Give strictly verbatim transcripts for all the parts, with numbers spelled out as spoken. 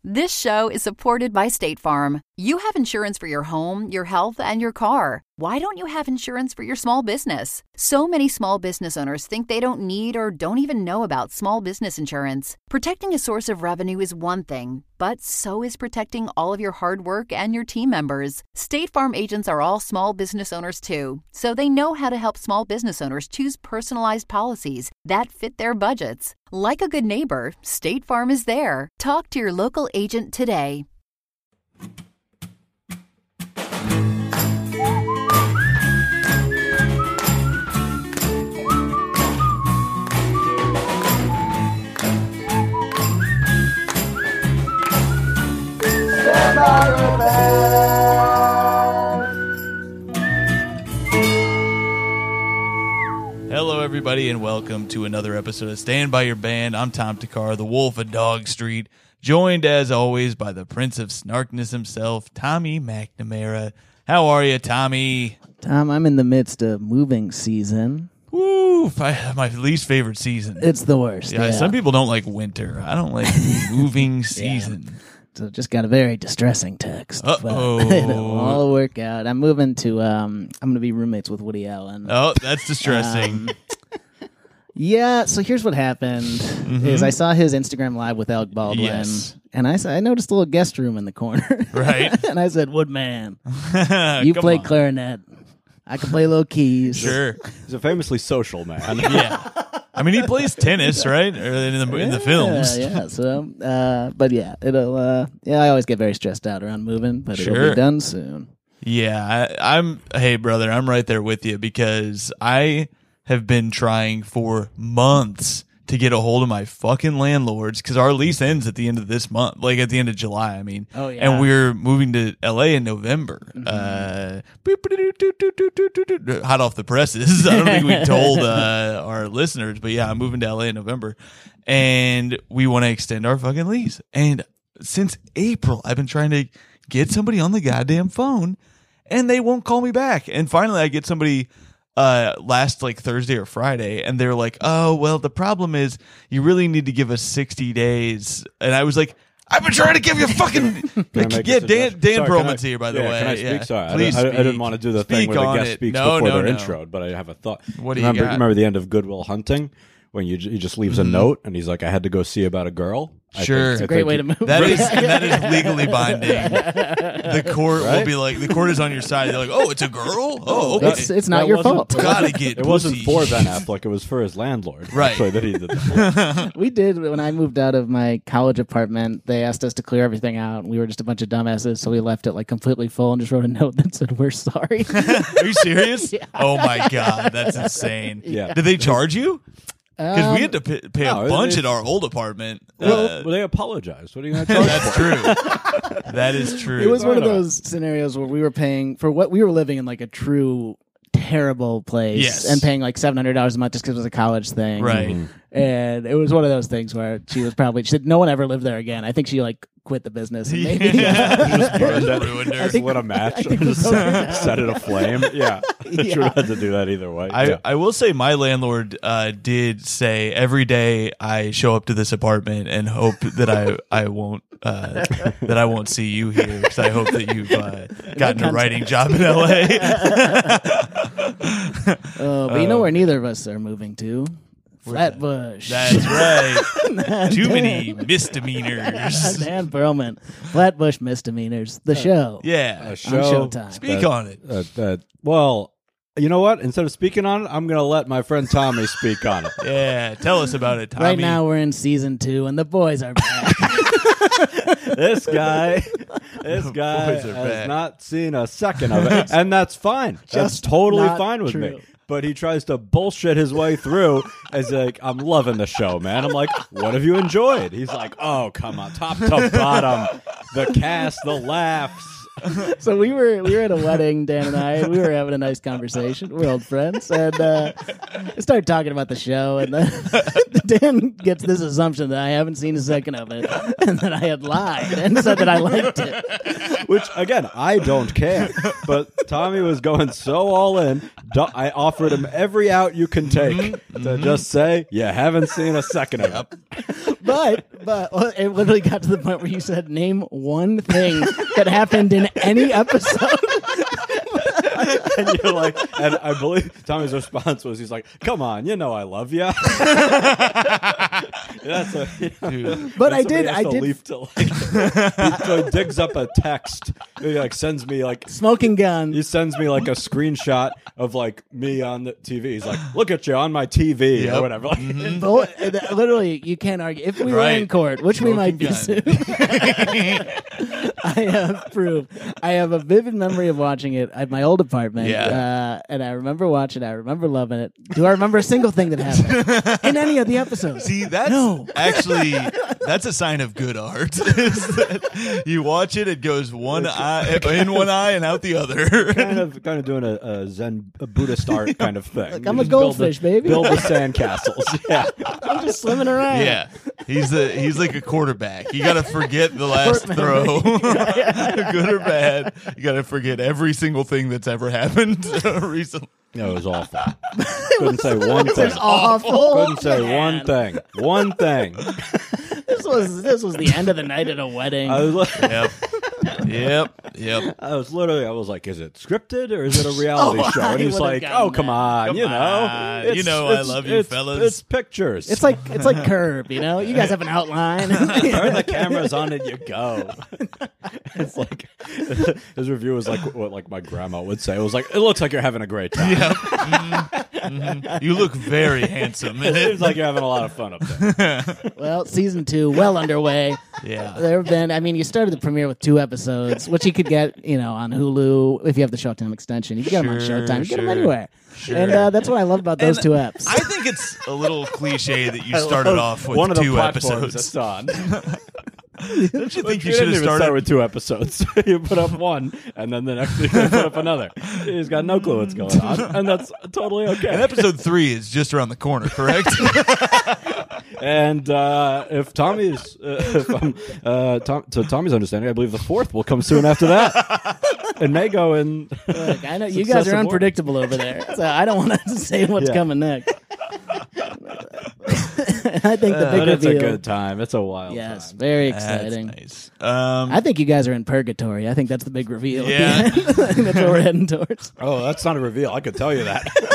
This show is supported by State Farm. You have insurance for your home, your health, and your car. Why don't you have insurance for your small business? So many small business owners think they don't need or don't even know about small business insurance. Protecting a source of revenue is one thing, but so is protecting all of your hard work and your team members. State Farm agents are all small business owners too, so they know how to help small business owners choose personalized policies that fit their budgets. Like a good neighbor, State Farm is there. Talk to your local agent today. Hello, everybody, and welcome to another episode of Stand By Your Band. I'm Tom Takar, the Wolf of Dog Street, joined as always by the Prince of Snarkness himself, Tommy McNamara. How are you, Tommy? Tom, I'm in the midst of moving season. Woo! My least favorite season. It's the worst. Yeah, yeah. Some people don't like winter. I don't like moving season. Yeah. So just got a very distressing text. Uh-oh. But it'll all work out. I'm moving to, um, I'm going to be roommates with Woody Allen. Oh, that's distressing. Um, yeah, so here's what happened Mm-hmm. is I saw his Instagram live with Alec Baldwin, Yes. and I, I noticed a little guest room in the corner. Right. And I said, Woodman, you Come play on. clarinet. I can play little keys. Sure. He's a famously social man. Yeah. I mean, he plays tennis, right? Or in the in the films. Yeah, yeah. So, uh, but yeah, it'll. Uh, yeah, I always get very stressed out around moving, but it'll Sure. be done soon. Yeah, I, I'm. Hey, brother, I'm right there with you because I have been trying for months to get a hold of my fucking landlords because our lease ends at the end of this month, like at the end of July. I mean, Oh, yeah. and we're moving to L A in November. Mm-hmm. Uh, hot off the presses. I don't think we told uh, our listeners, but yeah, I'm moving to L A in November, and we want to extend our fucking lease. And since April, I've been trying to get somebody on the goddamn phone, and they won't call me back. And finally, I get somebody uh last like Thursday or Friday, and they're like, oh well, the problem is you really need to give us sixty days. And I was like, I've been trying to give you fucking Can I make yeah a Dan suggestion? Dan Sorry, Perlman's can I- here, by the yeah, way. Can I speak? Yeah. Sorry, Please I, I, I didn't speak. want to do the Speak thing where the on guest it. speaks No, before no, they're no. introed, but I have a thought. What do you remember, got? remember the end of Good Will Hunting when you, he just leaves Mm-hmm. a note and he's like, I had to go see about a girl? I Sure. think- It's I a Great think way he- to move. That is that is legally binding. The court will Right? be like, the court is on your side. They're like, oh, it's a girl. Oh, okay. It's, it's not That your wasn't- fault. Gotta get It wasn't pussy. for Ben Affleck, it was for his landlord. Right. Actually, that he did that. We did when I moved out of my college apartment. They asked us to clear everything out, and we were just a bunch of dumbasses. So we left it like completely full and just wrote a note that said, "We're sorry." Are you serious? Oh my god, that's insane. Yeah. Did they charge you? Because we Um, had to pay, pay no, a bunch they- at our old apartment. well, Uh, well, they apologized. What are you going to charge that's for? true. That is true. It was one of Why not? those scenarios where we were paying for what we were living in, like a true terrible place, Yes. and paying like seven hundred dollars a month just because it was a college thing, right. Mm-hmm. And it was one of those things where she was probably she said no one ever lived there again. I think she like quit the business. And maybe, Yeah. Burned it. Ruined her. I think- Lit a match I think and we just broke her down. set it aflame. Yeah. Yeah. Should have had to do that either way. I, yeah. I will say my landlord uh, did say every day I show up to this apartment and hope that I I won't uh, that I won't see you here because I hope that you've uh, gotten a writing job in L A. Oh, but you know where neither of us are moving to? Flatbush. That's right. Too many misdemeanors. Dan Perlman. Flatbush misdemeanors. The show. Yeah. A show Showtime. Speak that- on it. Uh, that, well, you know what? Instead of speaking on it, I'm going to let my friend Tommy speak on it. Yeah. Tell us about it, Tommy. Right now we're in season two, and the boys are back. This guy, this The guy boys are has back. not seen a second of it, and that's fine. That's Just totally not fine with true. me. But he tries to bullshit his way through as like, I'm loving the show, man. I'm like, what have you enjoyed? He's like, oh, come on, top to bottom, the cast, the laughs. So we were we were at a wedding, Dan and I. We were having a nice conversation. We're old friends, and uh, we started talking about the show. And then Dan gets this assumption that I haven't seen a second of it, and that I had lied and said that I liked it. Which, again, I don't care. But Tommy was going so all in. Do- I offered him every out you can take Mm-hmm. to just say, you haven't seen a second of it. But but well, it literally got to the point where you said, "Name one thing that happened in any episode." And you're like, and I believe Tommy's response was, he's like, "Come on, you know I love you." That's a, you know, Dude. But when I did- somebody has I to did- leave to, like, he, so he digs up a text. He like sends me like Smoking gun. he sends me like a screenshot of like me on the T V. He's like, "Look at you on my T V," Yep. or whatever. Like, Mhm. But literally, you can't argue. If we were in Right. court, which we Smoking might be gun. soon, I have proof. I have a vivid memory of watching it at my old apartment. Yeah. Uh, and I remember watching it. I remember loving it. Do I remember a single thing that happened in any of the episodes? See, that's No. actually that's a sign of good art. Is that you watch it, it goes one eye in one eye and out the other. kind of, kind of doing a, a Zen, a Buddhist art kind of thing. Like, I'm You a just build goldfish, the, baby. Build the sandcastles. Yeah. I'm just swimming around. Yeah, he's a he's like a quarterback. You got to forget the last Court throw, good or bad. You got to forget every single thing that's ever happened recently. No, it was awful. Couldn't say one thing. Awful. Couldn't say Man. one thing. One thing. This was this was the end of the night at a wedding. I was, li- Yep, yep, yep. I was literally, I was like, is it scripted or is it a reality Oh, show? I And he's would've like, gotten oh, come that. on, Come you know. on. You know I love you, it's, fellas. It's pictures. It's like it's like Curb, you know. You guys have an outline. Turn the cameras on and you go. It's like his review was like what like my grandma would say. It was like, it looks like you're having a great time. Yep. Mhm, mhm. You look very handsome in It it. seems like you're having a lot of fun up there. Well, season two well underway. Yeah. There have been. I mean, you started the premiere with two episodes, which you could get, you know, on Hulu if you have the Showtime extension. You can get them on Sure, Showtime. You can get them sure. anywhere. Sure. And uh, that's what I love about those And two eps. I think it's a little cliche that you started off with one of the two platforms episodes. it's on. Don't you think You you should didn't have even started start with two episodes. You put up one, and then the next week you put up another. He's got no clue what's going on, and that's totally And okay. episode three is just around the corner, correct? And uh, if Tommy's, uh, if I'm, uh, Tom, to Tommy's understanding, I believe the fourth will come soon after that. It may go in. Look, I know you guys are successive unpredictable over there, so I don't want to say what's Yeah. coming next. I think the big But it's a reveal. good time. It's a wild Yes, time. very That's exciting. nice. Um, I think you guys are in purgatory. I think that's the big reveal. Yeah. At the end. I think that's what we're heading towards. Oh, that's not a reveal. I could tell you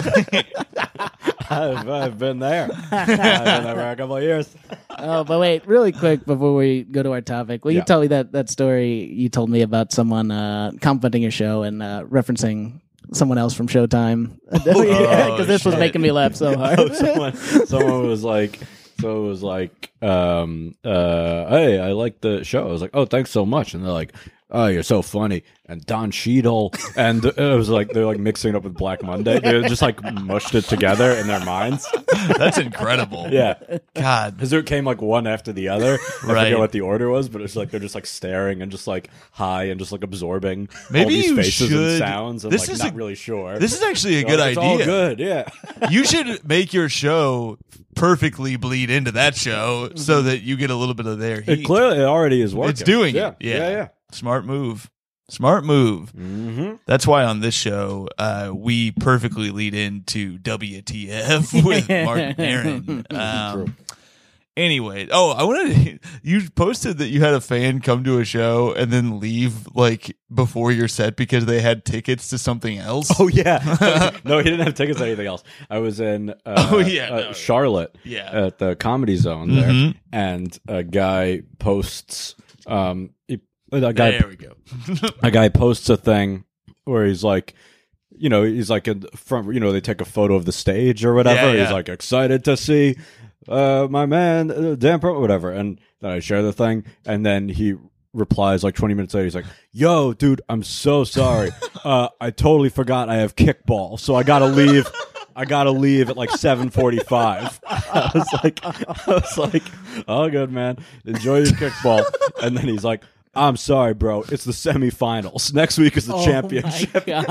that. I've, I've been there. I've been there for a couple of years. Oh, but wait, really quick before we go to our topic, will you Yeah. tell me that, that story you told me about someone uh, complimenting your show and uh, referencing someone else from Showtime? Because this was shit. making me laugh so hard. Oh, someone, someone was like, so it was like, um, uh, hey, I like the show. I was like, oh, thanks so much. And they're like, oh, you're so funny. And Don Cheadle. And it was like, they're like mixing it up with Black Monday. They just like mushed it together in their minds. that's incredible. Yeah. God. Because it came like one after the other. I Right. forget what the order was, but it's like they're just like staring and just like high and just like absorbing all Maybe these you faces should- and sounds and this like is not a- really sure. This is actually a So, good like, it's idea. all good, yeah. You should make your show perfectly bleed into that show so that you get a little bit of their heat. It clearly it already is working. It's doing yeah. it. Yeah. Yeah, yeah. Smart move. Smart move. Mm-hmm. That's why on this show, uh, we perfectly lead into W T F with Martin Aaron. Um, anyway, oh, I wanted to, you posted that you had a fan come to a show and then leave like before your set because they had tickets to something else. Oh yeah. No, he didn't have tickets to anything else. I was in uh, Oh, yeah, uh, no. Charlotte Yeah. at the Comedy Zone there, Mhm. and a guy posts um he, a guy There we go. a guy posts a thing where he's like, you know, he's like in the front, you know, they take a photo of the stage or whatever. Yeah, yeah. He's like excited to see uh, my man, uh, Dan Pro, whatever. And then I share the thing, and then he replies like twenty minutes later. He's like, yo, dude, I'm so sorry. uh, I totally forgot I have kickball, so I got to leave. I gotta leave at like seven forty-five. I was like, I was like, oh, good man, enjoy your kickball. And then he's like, I'm sorry, bro. It's the semifinals. Next week is the Oh championship. my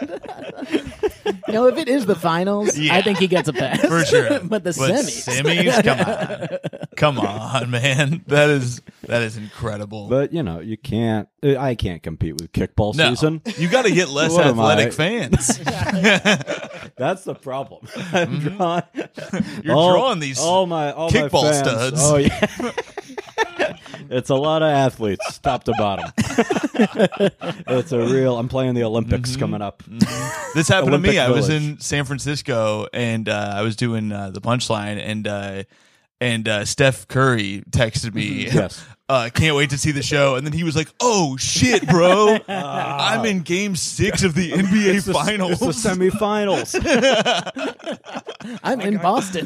God. You know, if it is the finals, Yeah. I think he gets a pass. For sure. But the But semis. semis? Come on. Come on, man. That is That is incredible. But you know, you can't. I can't compete with kickball no, season. you got to get less What am athletic I? fans. That's the problem. I'm drawing. You're all, drawing these all my all kickball my fans. studs. Oh yeah. It's a lot of athletes, top to bottom. It's a real. I'm playing the Olympics Mm-hmm. coming up. This happened Olympic to me. I was Village. in San Francisco and uh, I was doing uh, the punchline, and uh, and uh, Steph Curry texted me. Yes. Uh, can't wait to see the show. And then he was like, "Oh shit, bro! I'm in Game Six of the N B A It's the, Finals." it's the semifinals. I'm in Boston.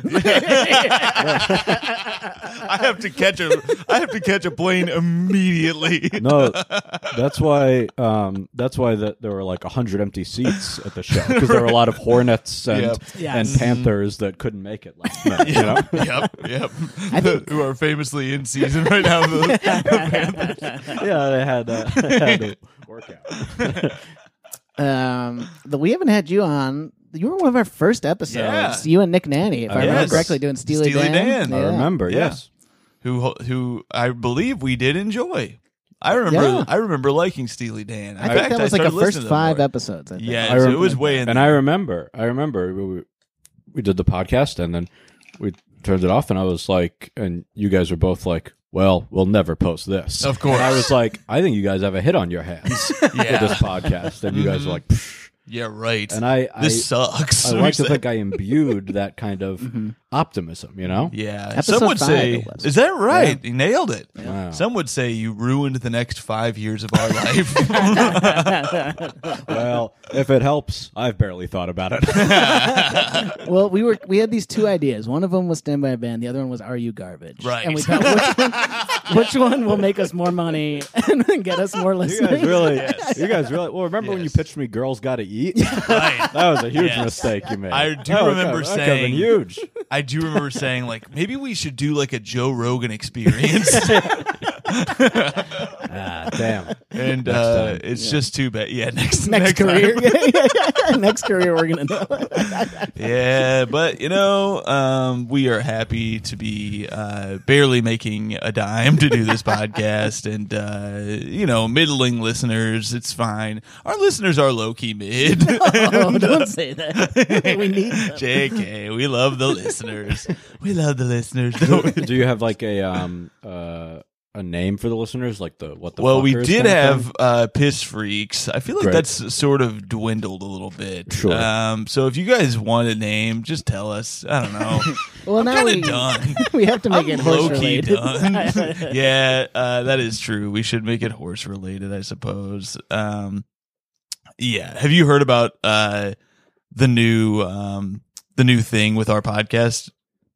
I have to catch a. I have to catch a plane immediately. No, that's why. Um, that's why that there were like a hundred empty seats at the show because there were a lot of Hornets and Yep. Yes. and Panthers that couldn't make it last night. You know, yep, yep. Who are famously in season right now? The, yeah, they had, uh, they had to work out. um, the, we haven't had you on. You were one of our first episodes. Yeah. You and Nick Nanny, if I remember yes. correctly, doing Steely, Steely Dan. Dan. I Yeah. remember. Yeah. Yes. who who I believe we did enjoy. I remember. Yeah. I remember liking Steely Dan. In I fact, think that was I like the started first listening to them five more. episodes. I think. Yeah, I so rem- it was way in. And I remember, I remember we, we did the podcast and then we turned it off, and I was like, and you guys were both like, "Well, we'll never post this." Of course. And I was like, "I think you guys have a hit on your hands Yeah. for this podcast," and you guys were like, Psh. yeah, right. and I, this I, sucks. I We like to said- think I imbued that kind of optimism. You know? Yeah, Episode some would five say, it was. is that right? You nailed it. Wow. Some would say you ruined the next five years of our life. Well, if it helps, I've barely thought about it. Well, we were we had these two ideas. One of them was Stand by a Band. The other one was Are You Garbage? Right. And we thought which one, which one will make us more money and get us more You listeners? guys really, you guys really. Well, remember when you Yes. pitched me "Girls Gotta Eat"? right. That was a huge Yes. mistake you made. I do That was- remember that could've been saying- huge. I do remember saying, like, maybe we should do like a Joe Rogan experience. Ah, damn. and Next uh, time. it's just too bad. Yeah, next Next, time. career, next career, we're gonna know. Yeah, but you know, um, we are happy to be uh, barely making a dime to do this podcast, and uh, you know, middling listeners. It's fine. Our listeners are low key mid. Oh, don't say that. We need them. J K, we love the listeners. We love the listeners. don't we? Do you have like a um uh a name for the listeners, like the what the Well, we fuckers did kind of have thing? uh, piss freaks. I feel like Great. that's sort of dwindled a little bit. Sure. Um, so if you guys want a name, just tell us. I don't know. Well, now kind we, of done. we have to make it I'm horse low key related. done. Yeah, uh, that is true. We should make it horse related, I suppose. Um, yeah. Have you heard about uh, the new um, the new thing with our podcast?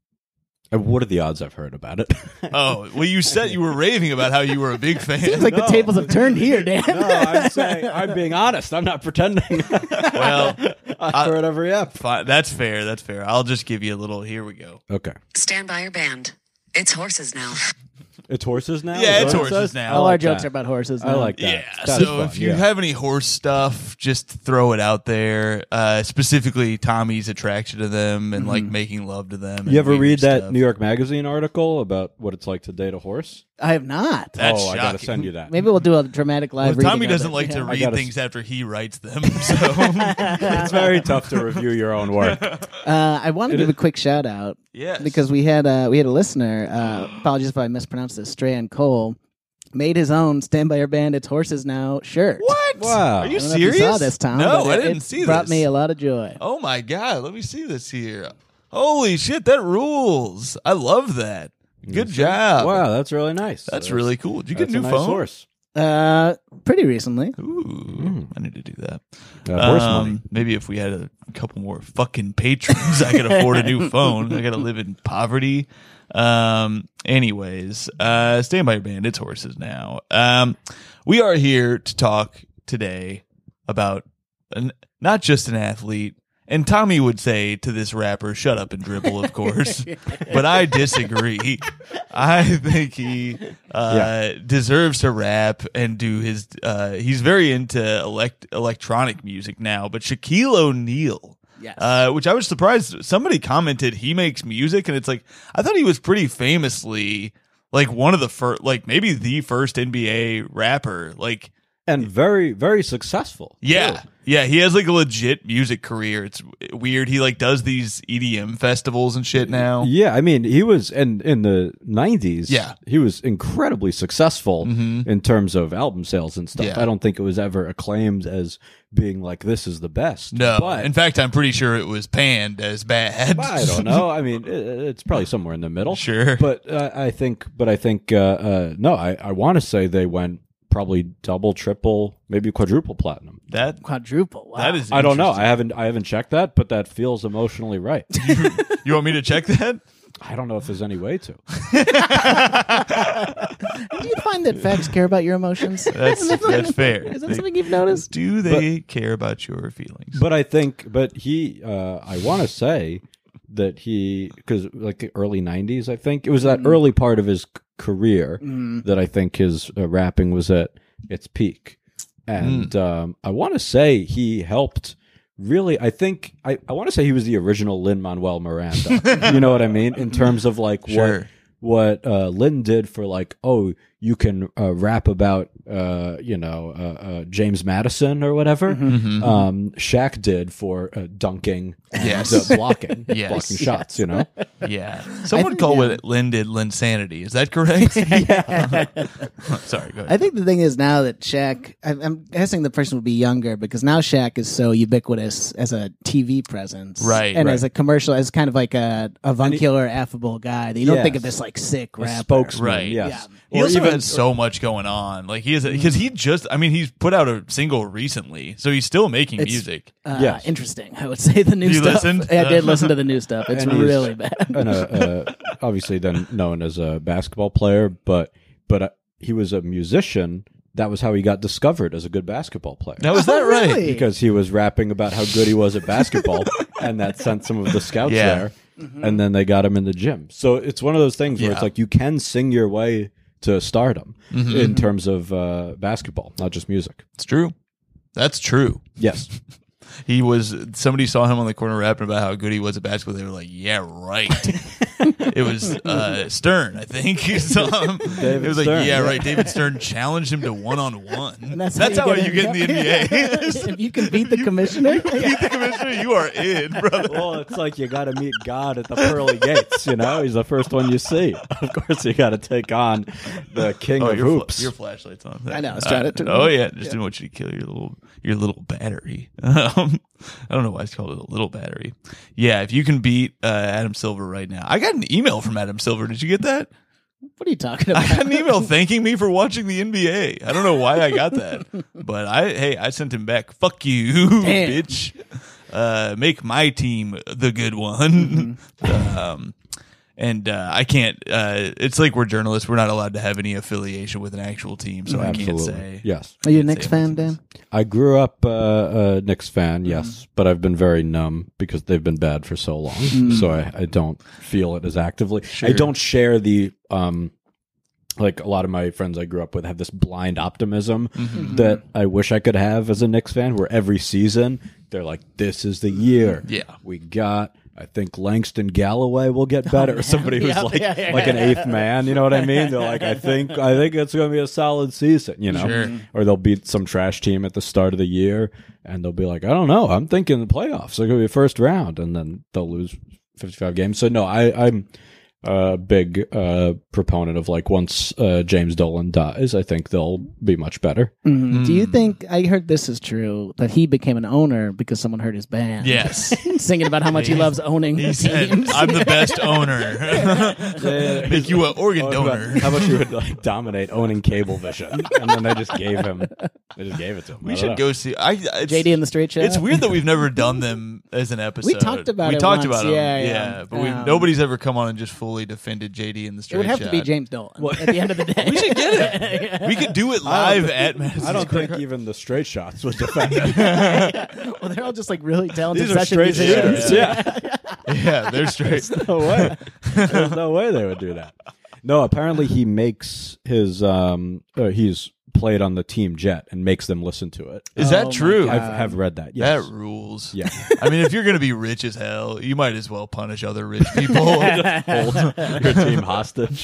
Uh, What are the odds I've heard about it? Oh, well, you said you were raving about how you were a big fan. Seems like the No. tables have turned here, Dan. No, I'm saying I'm being honest. I'm not pretending. Well, I've heard every ep. Fine. That's fair. That's fair. I'll just give you a little. Here we go. Okay, Stand by your band. It's horses now. it's horses now. Yeah, Is it's that what it horses says? now. I All like our jokes that. are about horses. I now. like that. Yeah. That's So fun, if you yeah. have any horse stuff, just throw it out there. Uh, specifically, Tommy's attraction to them and like making love to them. and you ever weird read that stuff. New York Magazine article about what it's like to date a horse? I have not. That's oh, I gotta shocking. send you that. Maybe we'll do a dramatic live. Well, Tommy reading of doesn't it. like Yeah. to read gotta things s- after he writes them. So It's very tough to review your own work. Uh, I want to give a quick shout out yes, because we had uh, we had a listener. Uh, apologies if I mispronounced this. Strahan Cole made his own "Stand by Your Band, It's Horses Now" shirt. what? Wow. Are you I don't know if serious? you saw this, Tom? No, but I it- didn't it see Brought this. me a lot of joy. Oh my god, let me see this here. Holy shit, that rules. I love that. Good job. Wow, that's really nice. That's really cool. Did you that's get a new a nice phone? horse. Uh, pretty recently. Ooh, I need to do that. Uh, horse Um, money. Maybe if we had a couple more fucking patrons, I could afford a new phone. I got to live in poverty. Um, anyways, uh, Stand by Your Band. It's horses now. Um, we are here to talk today about an, not just an athlete. And Tommy would say to this rapper, "Shut up and dribble," of course. But I disagree. I think he uh, Yeah. deserves to rap and do his. Uh, he's very into elect- electronic music now. But Shaquille O'Neal, Yes. uh, which I was surprised. Somebody commented he makes music, and it's like I thought he was pretty famously like one of the first, like maybe the first N B A rapper. Like, and very, very successful. yeah, too. yeah, he has like a legit music career. It's weird. He like does these E D M festivals and shit now. Yeah, I mean, he was in in the nineties. Yeah. he was incredibly successful in terms of album sales and stuff. Yeah. I don't think it was ever acclaimed as being like this is the best. No, but in fact, I'm pretty sure it was panned as bad. I don't know. I mean, it, it's probably somewhere in the middle. Sure. but uh, I think, but I think, uh, uh, no, I I want to say they went probably double, triple, maybe quadruple platinum. That Quadruple. Wow. that is. I don't know. interesting. I haven't I haven't checked that, but that feels emotionally right. You want me to check that? I don't know if there's any way to. Do you find that facts care about your emotions? That's that's fair. Is that They- something you've noticed? do they care about your feelings? But I think, but he, uh, I want to say that he, because like the early nineties, I think it was that early part of his c- career that I think his uh, rapping was at its peak. And um, I want to say he helped really, I think, I, I want to say he was the original Lin-Manuel Miranda. You know what I mean? In terms of like Sure. what what uh, Lin did for like, oh, you can uh, rap about, uh, you know, uh, uh, James Madison or whatever. Um, Shaq did for uh, dunking, Yes. the blocking, Yes. blocking shots. You know, Yeah. Someone think- called yeah. what Lynn did Linsanity. Is that correct? Sorry, go ahead. I think the thing is now that Shaq, I- I'm guessing the person would be younger because now Shaq is so ubiquitous as a T V presence, Right, And right. as a commercial, as kind of like a avuncular, affable guy that you don't Yes. think of this like sick a rapper. spokesman. Right. Yes. He Or also even had so much going on. Like he is because he just I mean he's put out a single recently, so he's still making It's- music. Uh, Yes. Interesting. I would say the new You stuff. listened? Yeah, I did listen to the new stuff. It's And he's- really bad. and uh, uh, obviously then known as a basketball player, but but uh, he was a musician. That was how he got discovered as a good basketball player. Now is that Oh, right? really? Because he was rapping about how good he was at basketball, and that sent some of the scouts Yeah. there, and then they got him in the gym. So it's one of those things where Yeah. it's like you can sing your way to stardom in terms of uh, basketball, not just music. It's true. That's true. Yes. He was somebody saw him on the corner rapping about how good he was at basketball. They were like, "Yeah, right." It was uh, Stern, I think. So, um, David it was like, Stern, "Yeah, yeah. right." David Stern challenged him to one on one. And That's, how, you get in the N B A. If you can beat the commissioner, Beat the commissioner, you are in, brother. Well, it's like you got to meet God at the pearly gates. You know, he's the first one you see. Of course, you got to take on the king Oh, of your, fl- hoops. your flashlight's on. I know, I was trying to turn it Oh on. yeah, just didn't want you to kill your little your little battery. Um, I don't know why it's called a little battery. Yeah, if you can beat uh, Adam Silver right now, I got an email from Adam Silver. Did you get that? what are you talking I about? got an email thanking me for watching the N B A. I don't know why I got that, but I hey, I sent him back. Fuck you, Damn. bitch. Uh, make my team the good one. um, and uh, I can't. Uh, it's like we're journalists. We're not allowed to have any affiliation with an actual team, so I can't Absolutely. say. Yes. Are you a Can't Knicks say fan, anything. Dan? I grew up uh, a Knicks fan, yes, but I've been very numb because they've been bad for so long. So I, I don't feel it as actively. I don't share the um, like a lot of my friends I grew up with have this blind optimism that I wish I could have as a Knicks fan, where every season they're like, "This is the year. Yeah. we got." I think Langston Galloway will get better. Or somebody who's Yeah, like yeah, yeah. like an eighth man, you know what I mean? They're like, I think I think it's going to be a solid season, you know. Sure. Or they'll beat some trash team at the start of the year, and they'll be like, I don't know, I'm thinking the playoffs. They're going to be first round, and then they'll lose fifty-five games. So no, I, I'm a big uh, proponent of like once uh, James Dolan dies, I think they'll be much better. Mhm. Do you think I heard this is true that he became an owner because someone heard his band? Yes. Singing about how much he loves owning He said, teams. "I'm the best owner. Make you an organ How donor." about, how about you would like dominate owning Cablevision, and then they just gave him, they just gave it to him. We I don't should know. go see. I it's, J D and the Straight Show. It's weird that we've never done them as an episode. talked about we it talked once, about them, yeah, yeah. But we Um, nobody's ever come on and just fully defended J D and the It Straight would have to be Shot. James Dolan at the end of the day. We should get it. We could do it live at Madison I don't Square think even the straight shots was defended. Well, they're all just like really talented These are session straight musicians. shooters. Yeah. Yeah, they're straight. No way. There's no way they would do that. No, apparently he makes his um uh, he's played on the team jet and makes them listen to it. Is Oh that my true? God. I have read that. Yes. That rules. Yeah. I mean, if you're going to be rich as hell, you might as well punish other rich people. Hold your team hostage.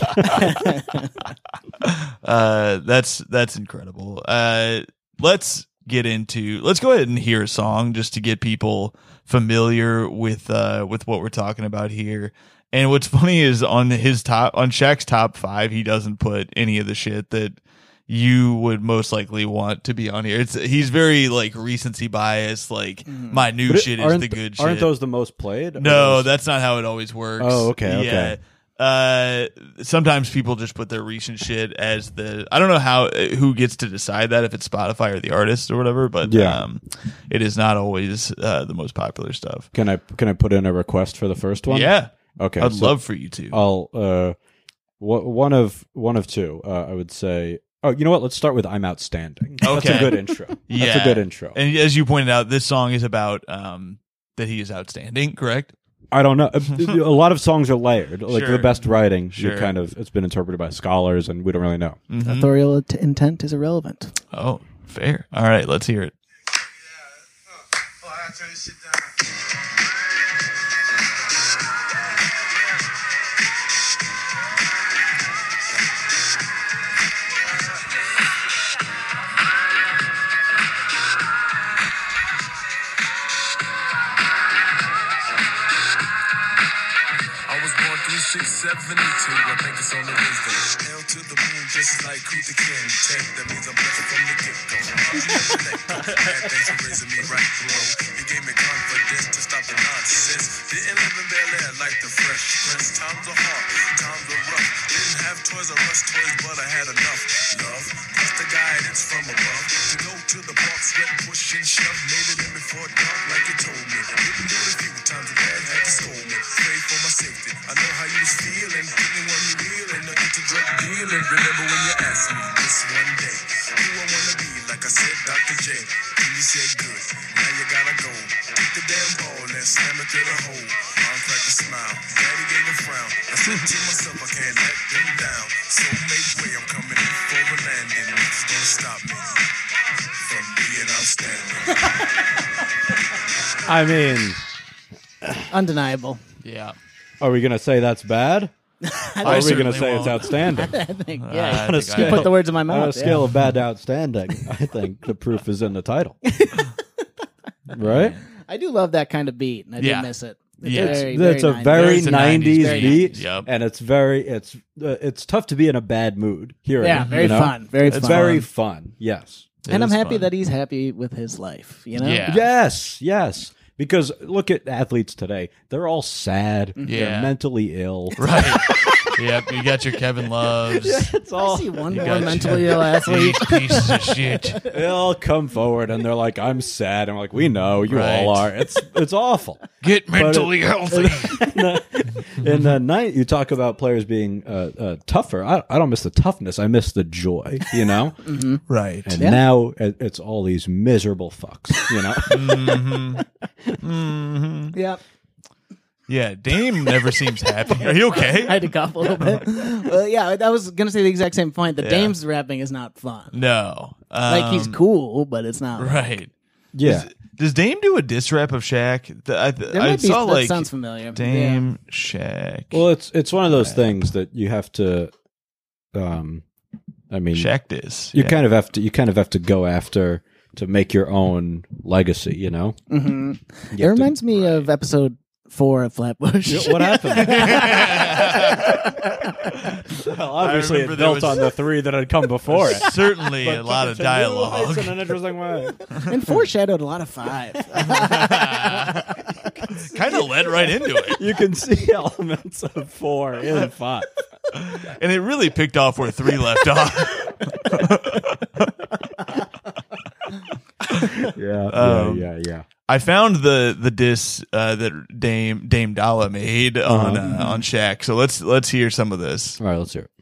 uh, that's that's incredible. Uh, let's get into. Let's go ahead and hear a song just to get people familiar with uh, with what we're talking about here. And what's funny is on his top, on Shaq's top five, he doesn't put any of the shit that you would most likely want to be on here. It's he's very like recency bias. Like my new But it- shit is aren't- the good shit. Aren't those the most played? Or No, those- that's not how it always works. Oh, okay, Yeah. okay. Uh, sometimes people just put their recent shit as the. I don't know how who gets to decide that, if it's Spotify or the artist or whatever. But Yeah. um, it is not always uh, the most popular stuff. Can I can I put in a request for the first one? Yeah, Okay. I'd so love for you to. I'll uh, w- one of one of two. Uh, I would say. Oh, you know what? Let's start with "I'm Outstanding." That's Okay. a good intro. yeah, That's a good intro. And as you pointed out, this song is about um that he is outstanding. Correct. I don't know. A lot of songs are layered. Like Sure. the best writing, you Sure. kind of it's been interpreted by scholars, and we don't really know. Mhm. Authorial t- intent is irrelevant. Oh, fair. All right, let's hear it. I was born three six seventy-two. I think it's on the Wednesday. Hell to the moon, just like Kuta King. Take that means I'm blessed from the get-go. Bad things are raising me right, bro. He gave me confidence to stop the nonsense. Didn't live in Bel Air like the Fresh Prince. Times are hard, times are rough. Didn't have Toys R Us toys, but I had enough love. Plus the guidance from above. To go to the park, sweat, push and shove. Made it in before dark, like you told me. Didn't do it a few times, the bad had to scold me. Pray for my safety. I know how you was feeling. Didn't want you reeling. Nothing to drug dealing. Remember when you asked me this one day, who I wanna be? Like I said, Doctor J. And you said good. Now you gotta go. Take the damn ball and slam it to the hole. Mom cracked a smile. Daddy gave a frown. I said to myself, I can't let them down. So make way, I'm coming in for a landing. Nothing's gonna stop me from being outstanding. I mean, Undeniable. Yeah. are we gonna say that's bad? Or are we certainly gonna say it's won't. outstanding? I think, Uh, yeah. I On a think you I- put the words in my On mouth. a scale of bad to outstanding, I think the proof is in the title. Right? yeah. I do love that kind of beat, and I Yeah. do miss it. It's Yeah. very, It's a nineties. very It's a nineties, nineties beat, beat. Yep. and it's very it's uh, it's tough to be in a bad mood hearing Yeah, it, very you know? fun. Very It's fun. very fun. Yes. It and I'm is happy fun. that he's happy with his life. You know. Yeah. Yes, yes. Because look at athletes today; they're all sad. Yeah. They're mentally ill. Right. Yep. You got your Kevin Loves. It's I all see one You more got mentally you. ill athlete. These pieces of shit. they'll come forward and they're like, "I'm sad." I'm like, "We know you Right. all are." It's it's awful. Get mentally healthy. In the night, you talk about players being uh, uh, tougher. I, I don't miss the toughness. I miss the joy. You know. Right. And Yeah. now it- it's all these miserable fucks. You know. Mm-hmm. Yep. Yeah. Dame never seems happy. Are you okay? I had to cough a little bit. Well, yeah, I was gonna say the exact same point. The Yeah. Dame's rapping is not fun. No. Like he's Um, cool, but it's not. Right. Yeah. Does, does Dame do a diss rap of Shaq? The- I, There I might be, saw that like sounds familiar. Dame Shaq. Well, it's it's one of those things that you have to. Um, I mean, Shaq diss. you yeah. kind of have to. You kind of have to go after to make your own legacy. You know. Yeah. hmm You It have to- reminds me of episode four of Flatbush. What happened? Well, obviously, remember it there built was- on the three that had come before it. Certainly a lot of It's a little- dialogue. It's in an interesting way. and foreshadowed a lot of five. Kind of led right into it. You can see elements of four in five. And it really picked off where three left off. Yeah, Um, yeah, yeah, yeah. I found the the diss uh, that Dame Dame Dalla made on Uh-huh. uh, on Shaq. So let's let's hear some of this. All right, let's hear it.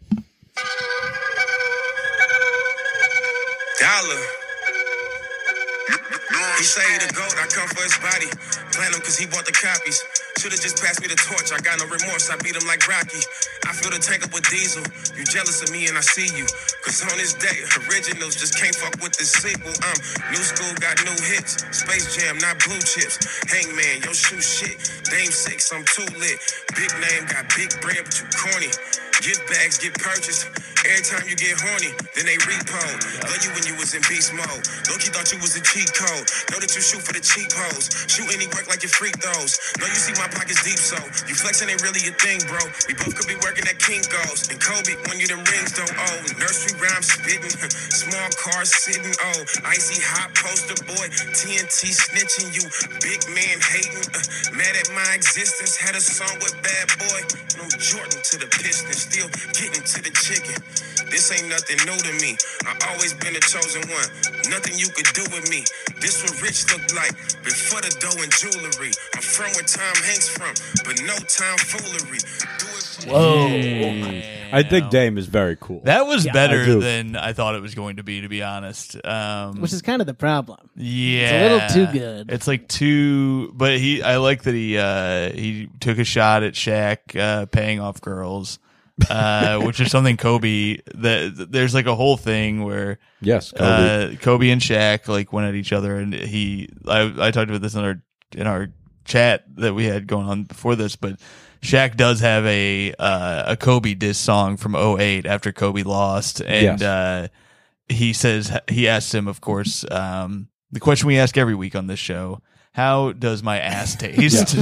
Dollar. He say he the goat, I come for his body. Platinum cause he bought the copies. Should've just passed me the torch, I got no remorse, I beat him like Rocky. I fill the tank up with diesel, you jealous of me and I see you. Cause on this day, originals just can't fuck with this sequel. I'm new school, got new hits, Space Jam, not blue chips. Hangman, yo shoe shit, Dame six, I'm too lit. Big name, got big bread, but you corny. Gift bags get purchased, every time you get horny, then they repo. Love you when you was in beast mode, Loki thought you was a cheat code. Know that you shoot for the cheap hoes, shoot any work like your freak throws. Know you see my pockets deep, so you flexing ain't really a thing, bro. We both could be working at Kinko's, and Kobe, when you them rings don't owe. Nursery rhyme spitting, small car sitting, oh. Icy hot poster boy, T N T snitching you, big man hating, uh, mad at my existence. Had a song with Bad Boy, no Jordan to the Pistons, still getting to the chicken. This ain't nothing new to me, I always been the chosen one. Nothing you could do with me, this what rich look like, before the dough and jewelry. I'm from where Tom Hanks from, but no time foolery. Do it for Whoa. I think Dame is very cool. That was I better do. than I thought it was going to be, to be honest. Um, Which is kind of the problem. yeah, It's a little too good. It's like too, but he. I like that he uh, he took a shot at Shaq uh, paying off girls, uh, which is something Kobe. That there's like a whole thing where Yes, Kobe. Uh, Kobe and Shaq like went at each other, and he. I I talked about this in our in our chat that we had going on before this, but Shaq does have a uh, a Kobe diss song from oh eight after Kobe lost, and Yes. uh, he says he asked him, of course, um, the question we ask every week on this show: how does my ass taste?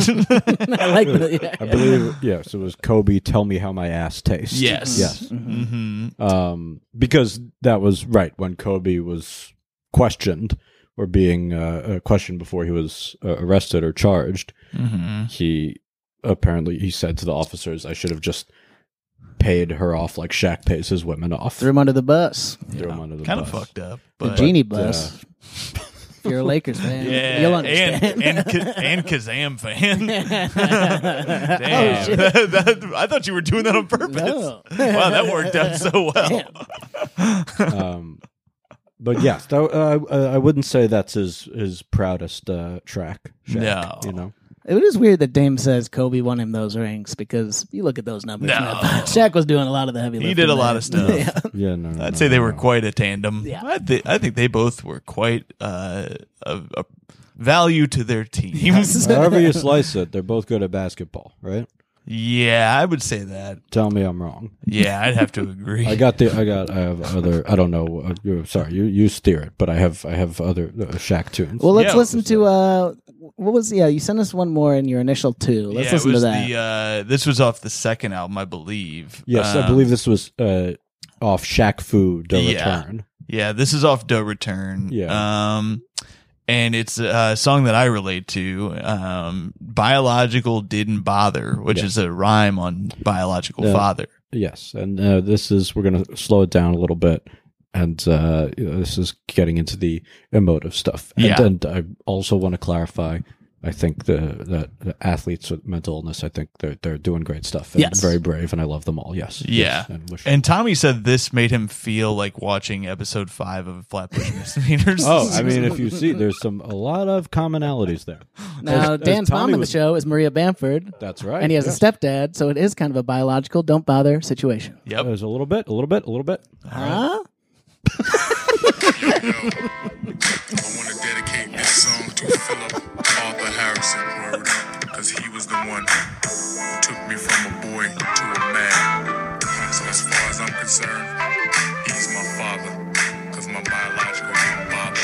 I like the, yeah. I believe, yes, it was Kobe, tell me how my ass tastes. Yes. Yes. hmm Um, because that was right when Kobe was questioned or being uh, uh, questioned before he was uh, arrested or charged. hmm He apparently he said to the officers, "I should have just paid her off like Shaq pays his women off." Threw him under the bus. Threw him under the Kind of bus. fucked up, The but genie uh, bus. If you're a Lakers fan, yeah, you'll understand. and and, Ka- and Kazam fan. Oh, Damn, shit. That- I thought you were doing that on purpose. No. Wow, that worked out so well. um, but yes, that, uh, I I wouldn't say that's his his proudest uh, track. Shaq, No. you know. It is weird that Dame says Kobe won him those rings because you look at those numbers. No. man. Shaq was doing a lot of the heavy lifting. He did a lot there. of stuff. Yeah. Yeah, no, no I'd no, say they no, were no. quite a tandem. Yeah. I, th- I think they both were quite uh, a, a value to their team. However you slice it, they're both good at basketball, right? Yeah, I would say that. Tell me I'm wrong. Yeah, I'd have to agree. I got the I got I have other I don't know. Uh, you're, sorry, you you steer it, but I have I have other uh, Shaq tunes. Well, let's Yeah. listen to uh, what was yeah? You sent us one more in your initial two. Let's yeah, listen it was to that. The, uh, this was off the second album, I believe. yes, I Um, believe this was uh, off Shaq Fu The Yeah. Return. Yeah, this is off Do Return. Yeah. Um, and it's a song that I relate to. Um, Biological Didn't Bother, which Yeah. is a rhyme on biological Yeah. father. Yes, and uh, this is we're going to slow it down a little bit, and uh, you know, this is getting into the emotive stuff. And, Yeah. and I also want to clarify. I think the, the the athletes with mental illness, I think they're they're doing great stuff. And Yes. very brave, and I love them all. Yes, Yeah. yes, and wish- And Tommy said this made him feel like watching episode five of Flatbush Misdemeanors. oh, I mean, if you see, there's some a lot of commonalities there. now, as Dan's Tommy mom in the was- show is Maria Bamford, That's right, and he has yes. a stepdad, so it is kind of a biological don't bother situation. Yep. There's a little bit, a little bit, a little bit. Huh? I want to dedicate this song to Philip Arthur Harrison, word up, because he was the one who took me from a boy to a man. So as far as I'm concerned, he's my father, because my biological didn't bother.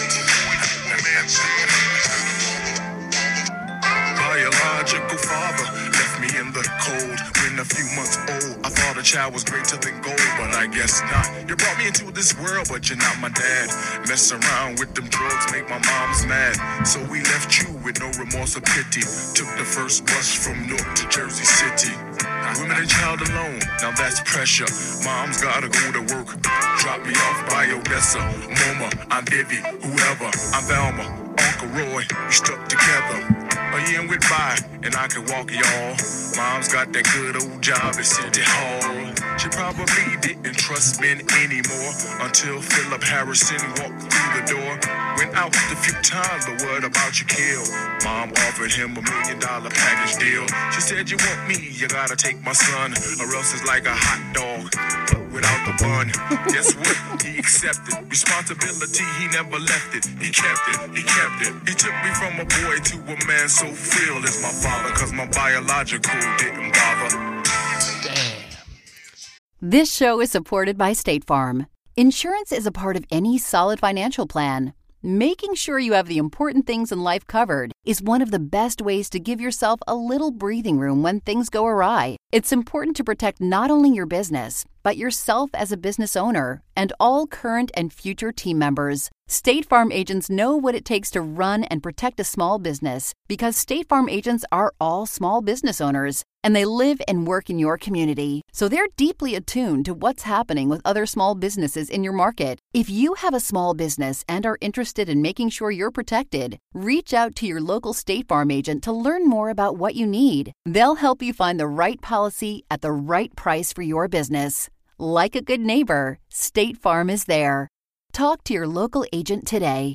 Biological father left me in the cold when a few months old. I thought a child was greater than gold, but I guess not. You brought me into this world, but you're not my dad. Mess around with them drugs, make my mom's mad. So we left you with no remorse or pity. Took the first bus from Newark to Jersey City. Women and child alone, now that's pressure. Mom's gotta go to work. Drop me off by Odessa. Mama, I'm Vivi, whoever. I'm Velma, Uncle Roy, we stuck together. A year went by, and I could walk y'all. Mom's got that good old job at City Hall. She probably didn't trust men anymore until Philip Harrison walked through the door. Went out a few times, but what about your kill? Mom offered him a million dollar package deal. She said, you want me, you gotta take my son, or else it's like a hot dog without the bun. Guess what? He accepted responsibility. He never left it. He kept it. He kept it. He took me from a boy to a man so Phil is my father, cause my biological didn't bother. This show is supported by State Farm. Insurance is a part of any solid financial plan. Making sure you have the important things in life covered is one of the best ways to give yourself a little breathing room when things go awry. It's important to protect not only your business, but yourself as a business owner and all current and future team members. State Farm agents know what it takes to run and protect a small business because State Farm agents are all small business owners and they live and work in your community. So they're deeply attuned to what's happening with other small businesses in your market. If you have a small business and are interested in making sure you're protected, reach out to your local State Farm agent to learn more about what you need. They'll help you find the right policy at the right price for your business. Like a good neighbor, State Farm is there. Talk to your local agent today.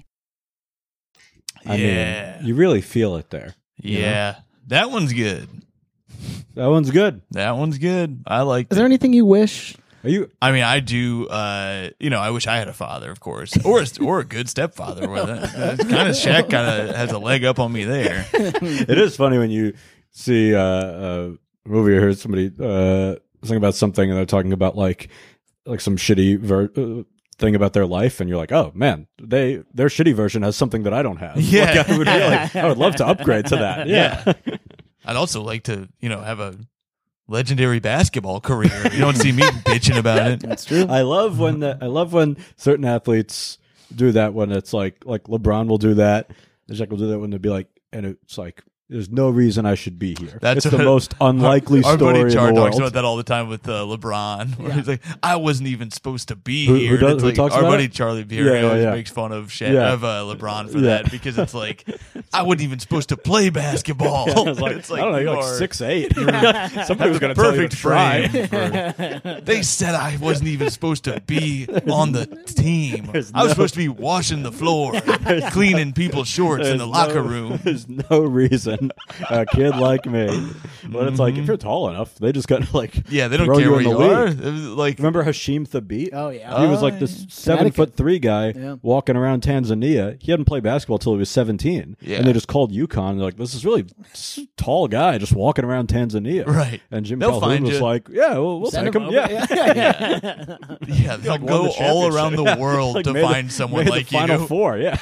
I Yeah. mean, you really feel it there. you know? Yeah. That one's good. That one's good. That one's good. I like Is there anything you wish? Are you? I mean, I do. Uh, you know, I wish I had a father, of course, or a, or a good stepfather. Where that, uh, kind of Shaq kind of has a leg up on me there. It is funny when you see uh, a movie or hear somebody uh, saying about something and they're talking about like like some shitty ver- uh, thing about their life, and you're like, oh man, they their shitty version has something that I don't have. Yeah. Like, I would really, I would love to upgrade to that. Yeah. I'd also like to, you know, have a legendary basketball career. You don't see me bitching about it. That's true. I love when the, I love when certain athletes do that. When it's like like LeBron will do that, Shaq will do that when they'll be like, and it's like, there's no reason I should be here. That's it's the what- most unlikely Our story buddy Char in the talks world. about that all the time with uh, LeBron. Where he's like, I wasn't even supposed to be Who- who here. And does- it's who like, talks our about buddy it? Charlie Beer Yeah, yeah, always yeah. makes fun of Shaq, Yeah. of uh, LeBron for Yeah. that because it's like, I wasn't even supposed to play basketball. I was like, It's I don't know, you you're like are- six eight. Somebody's going to tell you perfect to try. frame. for- they said I wasn't even supposed to be on the team. There's I was no- supposed to be washing the floor, cleaning people's shorts in the There's locker no- room. There's no reason a kid like me. But it's like, if you're tall enough, they just got to like Yeah, they don't throw care you where in the you league. are. It was like, Remember Hashim Thabit? Oh, yeah. He was Oh, like this seven foot three guy Yeah. walking around Tanzania. He hadn't played basketball till he was seventeen. Yeah. And they just called UConn. They're like, this is really s- tall guy just walking around Tanzania. Right. And Jim They'll Calhoun find was you. like, yeah, well, we'll Send take him him. over. Yeah. yeah, they'll Like, won go the all around the championship. world Like, to made the- find someone made the like Final you. Four, yeah.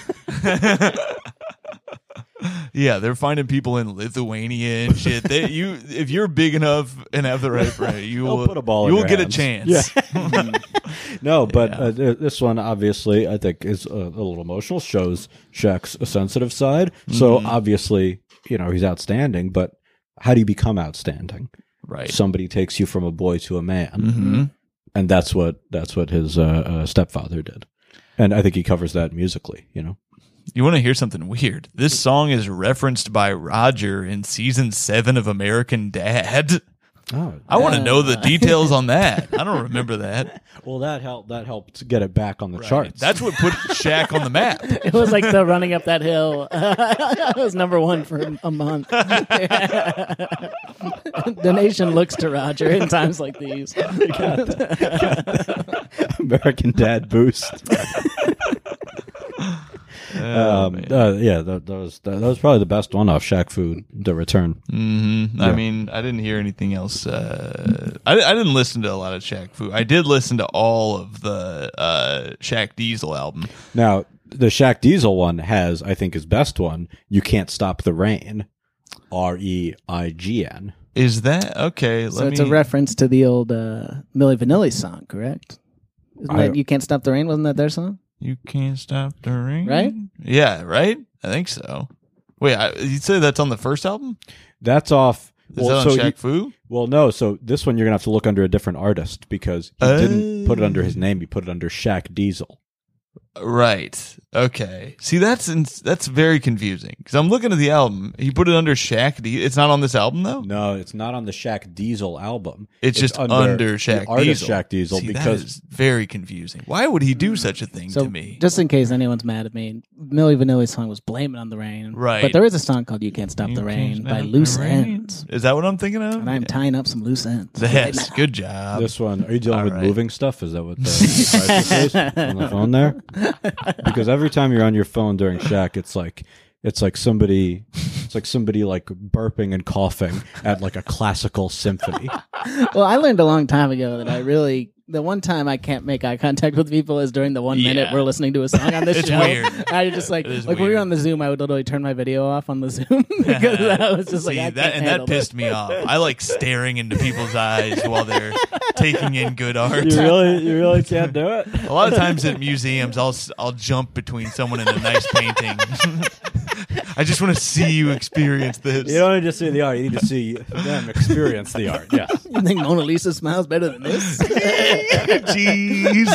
Yeah, they're finding people in Lithuania and shit. They, you, if you're big enough and have the right frame, you They'll will put a ball in You will your get hands. a chance. No, but Yeah. uh, th- this one obviously I think is a, a little emotional. Shows Shaq's a sensitive side. So Mm-hmm. obviously, you know, he's outstanding. But how do you become outstanding? Right. Somebody takes you from a boy to a man, Mm-hmm. and that's what that's what his uh, uh, stepfather did. And I think he covers that musically. You know, You want to hear something weird? This song is referenced by Roger in season seven of American Dad. oh, I want to know the details on that. I don't remember that. well, that helped. That helped get it back on the charts. That's what put Shaq on the map. It was like the running up that hill. It was number one for a month. The nation looks to Roger in times like these. American Dad boost. Oh, um, man. uh, yeah, that, that was that, that was probably the best one off Shaq Fu, The Return. Mm-hmm. I mean, I didn't hear anything else. Uh, I, I didn't listen to a lot of Shaq Fu. I did listen to all of the uh, Shaq Diesel album. Now, the Shaq Diesel one has, I think, his best one. You Can't Stop the Rain, R E I G N. Is that okay? So let it's me, a reference to the old uh, Milli Vanilli song, correct? Isn't I- that You Can't Stop the Rain? Wasn't that their song? You can't stop the rain, Right? Yeah, right. I think so. Wait, I, you say that's on the first album? That's off. Is well, that on so Shaq you- Fu? well, no. So this one you're gonna have to look under a different artist because he Oh. didn't put it under his name. He put it under Shaq Diesel. Right. Okay. See, that's ins- that's very confusing because I'm looking at the album. He put it under Shaq. D- It's not on this album though. No, it's not on the Shaq Diesel album. It's, just under, Shaq the artist Diesel. Shaq Diesel See, because that is very confusing. Why would he do such a thing So to me? just in case anyone's mad at me, Milli Vanilli's song was "Blame It on the Rain," Right. But there is a song called "You Can't Stop You the Rain" can't by stop Loose the rain. Ends, Is that what I'm thinking of? and I'm tying up some loose ends. Yes. Good job. this one. Are you dealing All with right. moving stuff? Is that what the crisis is on the phone there? Because every time you're on your phone during Shaq, it's like it's like somebody, it's like somebody like burping and coughing at like a classical symphony. Well, I learned a long time ago that I really. The one time I can't make eye contact with people is during the one minute Yeah. we're listening to a song on this It's show. weird. I just like It is like when we were weird. on the Zoom, I would literally turn my video off on the Zoom because I was just like See, I that can't and that handle pissed this. me off. I like staring into people's eyes while they're taking in good art. You really, you really can't do it. A lot of times at museums, I'll s- I'll jump between someone and a nice painting. I just want to see you experience this. You don't need to see the art. You need to see them experience the art. Yes. You think Mona Lisa smiles better than this? Jeez.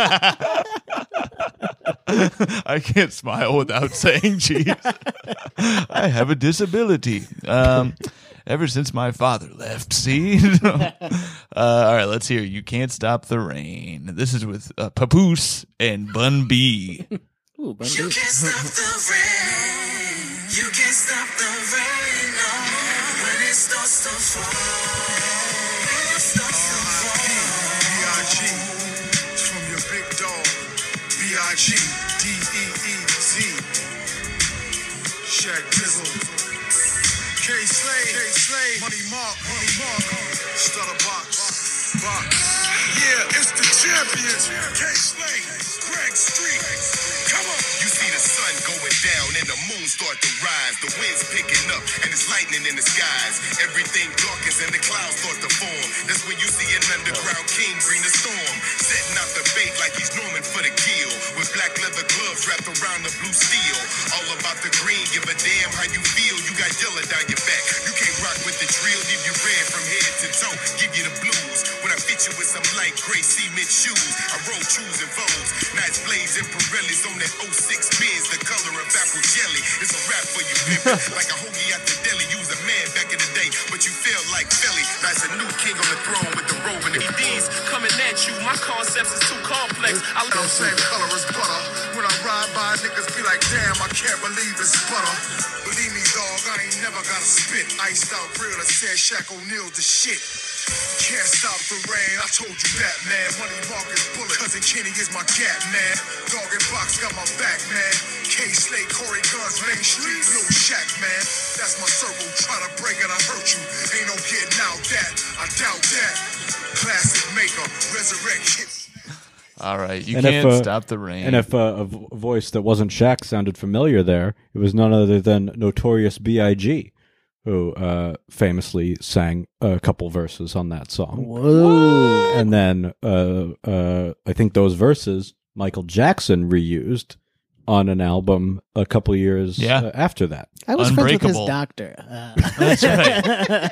I can't smile without saying jeez. I have a disability. Um, ever since my father left, see? uh, all right, let's hear You Can't Stop the Rain. This is with uh, Papoose and Bun B. Ooh, Bun B. You can't stop the rain. You can't stop the rain. No, when it starts to fall. When it starts to fall. B I G It's from your big dog. B I G D E E Z Shaq Dizzle. K Slade. K Slade. Money Mark. Money Mark. Stutter Box. Box. Yeah, it's the champions. K Slade. Greg Street. Come on. You see the sun going down and the moon start to rise. The wind's picking up and it's lightning in the skies. Everything darkens and the clouds start to form. That's when you see an underground king bring the storm. Setting out the bait like he's Norman for the kill. With black leather gloves wrapped around the blue steel. All about the green, give a damn how you feel. You got yellow down your back. You can't rock with the drill, give you red from head to toe. Give you the blues. When I fit you with some light gray cement shoes. I roll shoes and Vogues. Nice blades and Pirellis on that oh six Benz. The color of apple jelly. It's a rap for you, pimpin'. Like a hoagie out the deli. You was a man back in the day, but you feel like Philly. Nice a new king on the throne with the robe and the These coming at you, my concepts is too complex. I I'm same color as butter. When I ride by, niggas be like, damn, I can't believe it's butter. Believe me, dog, I ain't never gotta spit. Iced out real, I said Shaq O'Neal the shit. Can't stop the rain, I told you that, man. Money Marcus Bullet, cousin Kenny is my cat, man. Dog and Box got my back, man. K Slade, Corey Guns, Main Street, Lil Shaq, man. That's my circle, try to break it, I hurt you. Ain't no getting out that, I doubt that. Classic maker, resurrect hit. All right, you And if, can't uh, stop the rain. And if uh, a vo- voice that wasn't Shaq sounded familiar there, it was none other than Notorious B I G, who uh, famously sang a couple verses on that song. Whoa. And then uh, uh, I think those verses Michael Jackson reused on an album a couple years Yeah. uh, after that. I was friends with his Unbreakable. doctor. Uh, That's right.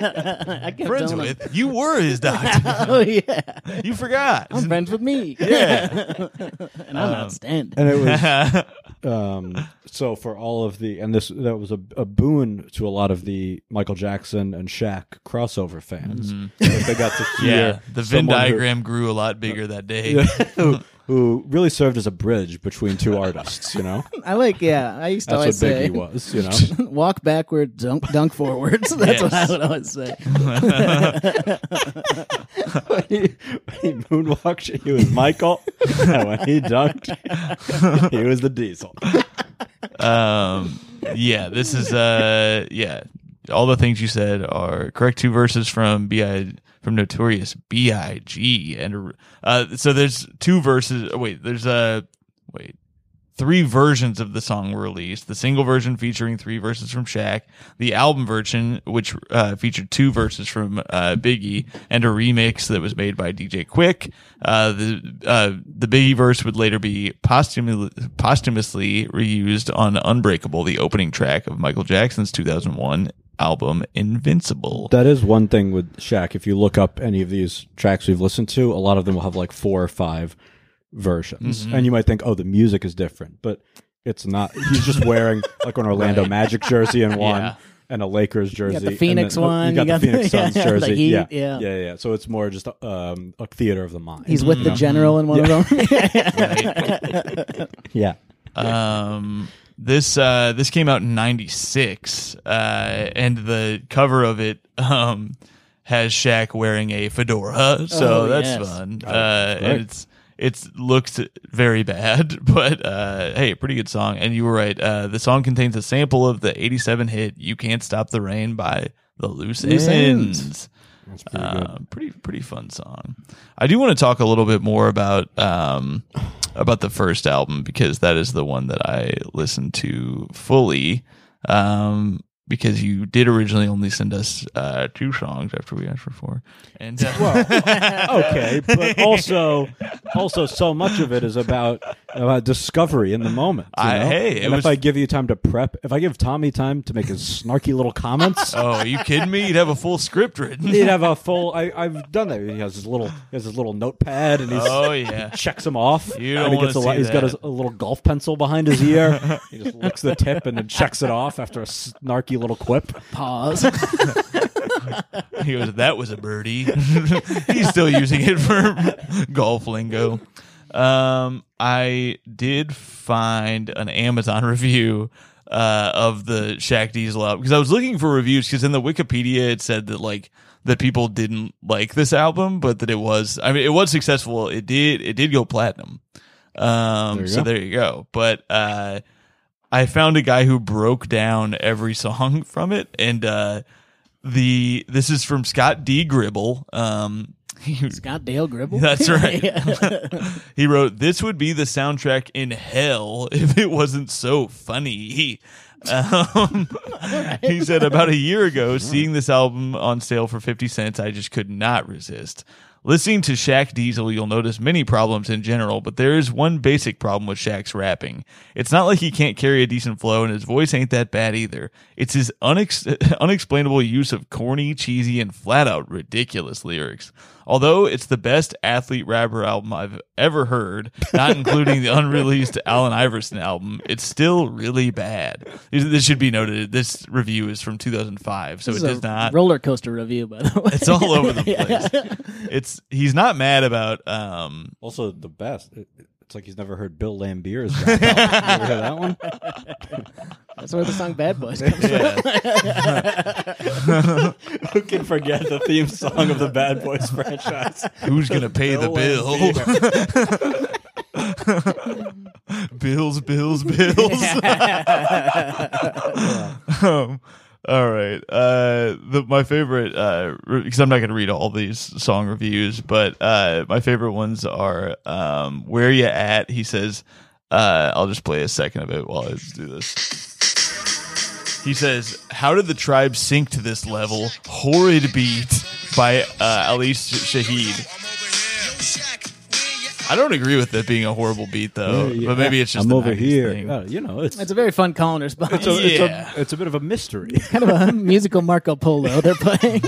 I kept Friends telling him, with you were his doctor. oh yeah, You forgot. I'm friends with me. Yeah. and I'm outstanding. And it was um, so for all of the and this that was a, a boon to a lot of the Michael Jackson and Shaq crossover fans. That they got to hear Yeah, the Venn someone who- diagram grew a lot bigger that day. who, who really served as a bridge between two artists. You know, I like, yeah. I used to that's what always say, Biggie was. You know, walk backward, dunk, dunk forwards. That's what I Yes. would always say. when he, when he moonwalked, he was Michael, and when he dunked, he was the Diesel. Um, yeah, this is uh, yeah. All the things you said are correct. Two verses from B I from Notorious B I G, and uh, so there's two verses. oh, Wait, there's a wait. Three versions of the song were released. The single version featuring three verses from Shaq, the album version, which uh, featured two verses from uh, Biggie, and a remix that was made by D J Quick. Uh, the uh, the Biggie verse would later be posthumously, posthumously reused on Unbreakable, the opening track of Michael Jackson's two thousand one album Invincible. That is one thing with Shaq. If you look up any of these tracks we've listened to, a lot of them will have like four or five versions, and you might think, oh, the music is different, but it's not. He's just wearing like an Orlando Magic jersey in one. Yeah. And a Lakers jersey. You got the Phoenix and then, one. You got, you got the Phoenix Suns yeah, jersey. the Heat, yeah. yeah, yeah, yeah. So it's more just um, a theater of the mind. He's with the general in one of them. Right. yeah. Um, this uh, this came out in ninety-six, uh, and the cover of it um, has Shaq wearing a fedora, so Oh, that's yes. fun. Oh, Uh, right. and it's it looks very bad, but uh, hey, pretty good song. And you were right. Uh, the song contains a sample of the eighty-seven hit "You Can't Stop the Rain" by the Loose Loose Ends. Ends. That's pretty good. Uh, pretty pretty fun song. I do want to talk a little bit more about um, about the first album because that is the one that I listened to fully. Um, because you did originally only send us uh, two songs after we asked for four, and uh, Well, okay, but also, also, so much of it is about about discovery in the moment. You I- know? hey, it and was- if I give you time to prep, if I give Tommy time to make his snarky little comments, oh, are you kidding me? You'd have a full script written. he'd have a full. I, I've done that. He has his little, he has his little notepad, and he's Oh yeah, checks them off. You and don't he wanna gets a see lot, He's got that. his, a little golf pencil behind his ear. He just licks the tip and then checks it off after a snarky little quip. Pause. he goes, "That was a birdie." He's still using it for golf lingo. Um, I did find an Amazon review uh, of the Shaq Diesel album because I was looking for reviews because in the Wikipedia it said that like that people didn't like this album, but that it was. I mean, it was successful. It did. It did go platinum. Um, There you so go. there you go. But uh, I found a guy who broke down every song from it, and uh, the this is from Scott D. Gribble. Um, he, Scott Dale Gribble. that's right. Yeah. He wrote, "This would be the soundtrack in hell if it wasn't so funny." Um, He said, "About a year ago, seeing this album on sale for fifty cents, I just could not resist. Listening to Shaq Diesel, you'll notice many problems in general, but there is one basic problem with Shaq's rapping. It's not like he can't carry a decent flow, and his voice ain't that bad either. It's his unex- unexplainable use of corny, cheesy, and flat-out ridiculous lyrics. Although it's the best athlete rapper album I've ever heard, not including the unreleased Allen Iverson album, it's still really bad." This should be noted. This review is from two thousand five, so This it is does a not. roller coaster review, by the way. It's all over the place. It's he's not mad about. Um, Also, the best. It, it's like he's never heard Bill Lambier's rap album. You ever hear that one? That's where the song "Bad Boys" comes from. yeah. Who can forget the theme song of the Bad Boys franchise? Who's gonna pay the bill? bills, bills, bills. um, all right. Uh, the, my favorite, uh, because I'm not going to read all these song reviews, but uh, my favorite ones are um, "Where You At?" He says, uh, I'll just play a second of it while I do this. He says, "How did the tribe sink to this level? Horrid beat by uh, Alice Shaheed." I don't agree with it being a horrible beat, though. Yeah, But maybe it's just I'm the over nineties here. thing. Uh, you know, it's It's a very fun calendar spot. it's a, it's, Yeah. a, it's a bit of a mystery. kind of a musical Marco Polo they're playing.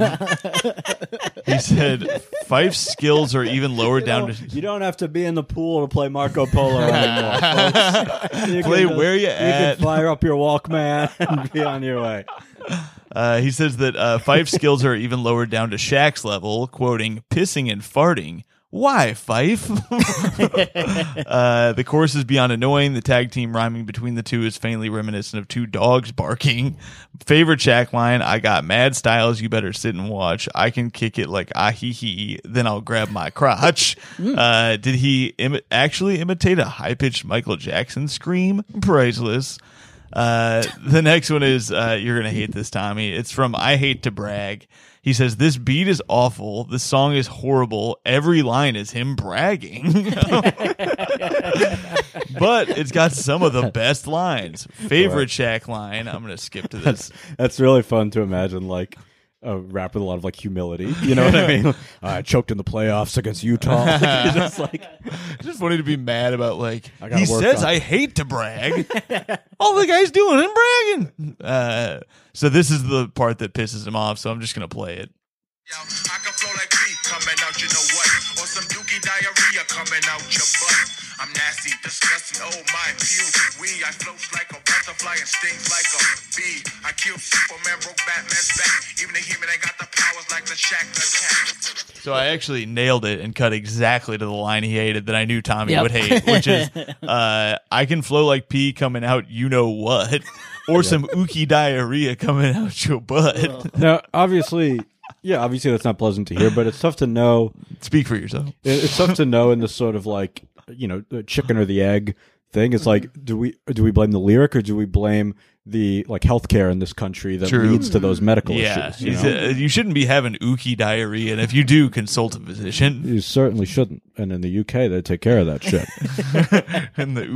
He said, "Fife's skills are even lower You down don't, to you don't have to be in the pool to play Marco Polo anymore, folks. You Play can just- where you You at." can fire up your Walkman and be on your way. Uh, he says that uh, Fife's skills are even lowered down to Shaq's level, quoting, "Pissing and farting. Why, Fife?" uh, the chorus is beyond annoying. The tag team rhyming between the two is faintly reminiscent of two dogs barking. Favorite Shaq line: "I got mad styles, you better sit and watch. I can kick it like ah hee hee, then I'll grab my crotch." Uh, did he Im- actually imitate a high-pitched Michael Jackson scream? Priceless. Uh, the next one is, uh, you're going to hate this, Tommy. It's from I Hate to Brag. He says, "This beat is awful. The song is horrible. Every line is him bragging." But it's got some of the best lines. Favorite Shaq line. I'm going to skip to this. That's really fun to imagine, like a rap with a lot of like humility. You know what I mean? I choked in the playoffs against Utah. It's just like It's just funny to be mad about, like, I gotta he work says, on "I hate to brag." All the guy's doing is bragging. Uh, so this is the part that pisses him off, so I'm just going to play it. I can flow like beat coming out, you know what? Or some dookie diarrhea coming coming out your butt. I'm nasty, disgusting, oh my pew. We, I float like a butterfly and stings like a bee. I killed Superman, broke Batman's back. Even the human ain't got the powers like the Shaq attack. So I actually nailed it and cut exactly to the line he hated that I knew Tommy Yep. would hate, which is, uh, I can flow like pee coming out you know what, or some ookie diarrhea coming out your butt. Now, obviously, yeah, obviously that's not pleasant to hear, but it's tough to know. Speak for yourself. It- It's tough to know in this sort of like, you know, the chicken or the egg thing. It's like, do we do we blame the lyric or do we blame the like healthcare in this country that True. leads to those medical Yeah, issues? You, he's, know? uh, you shouldn't be having ookie diarrhea, and if you do, consult a physician. You certainly shouldn't. And in the U K, they take care of that shit. In the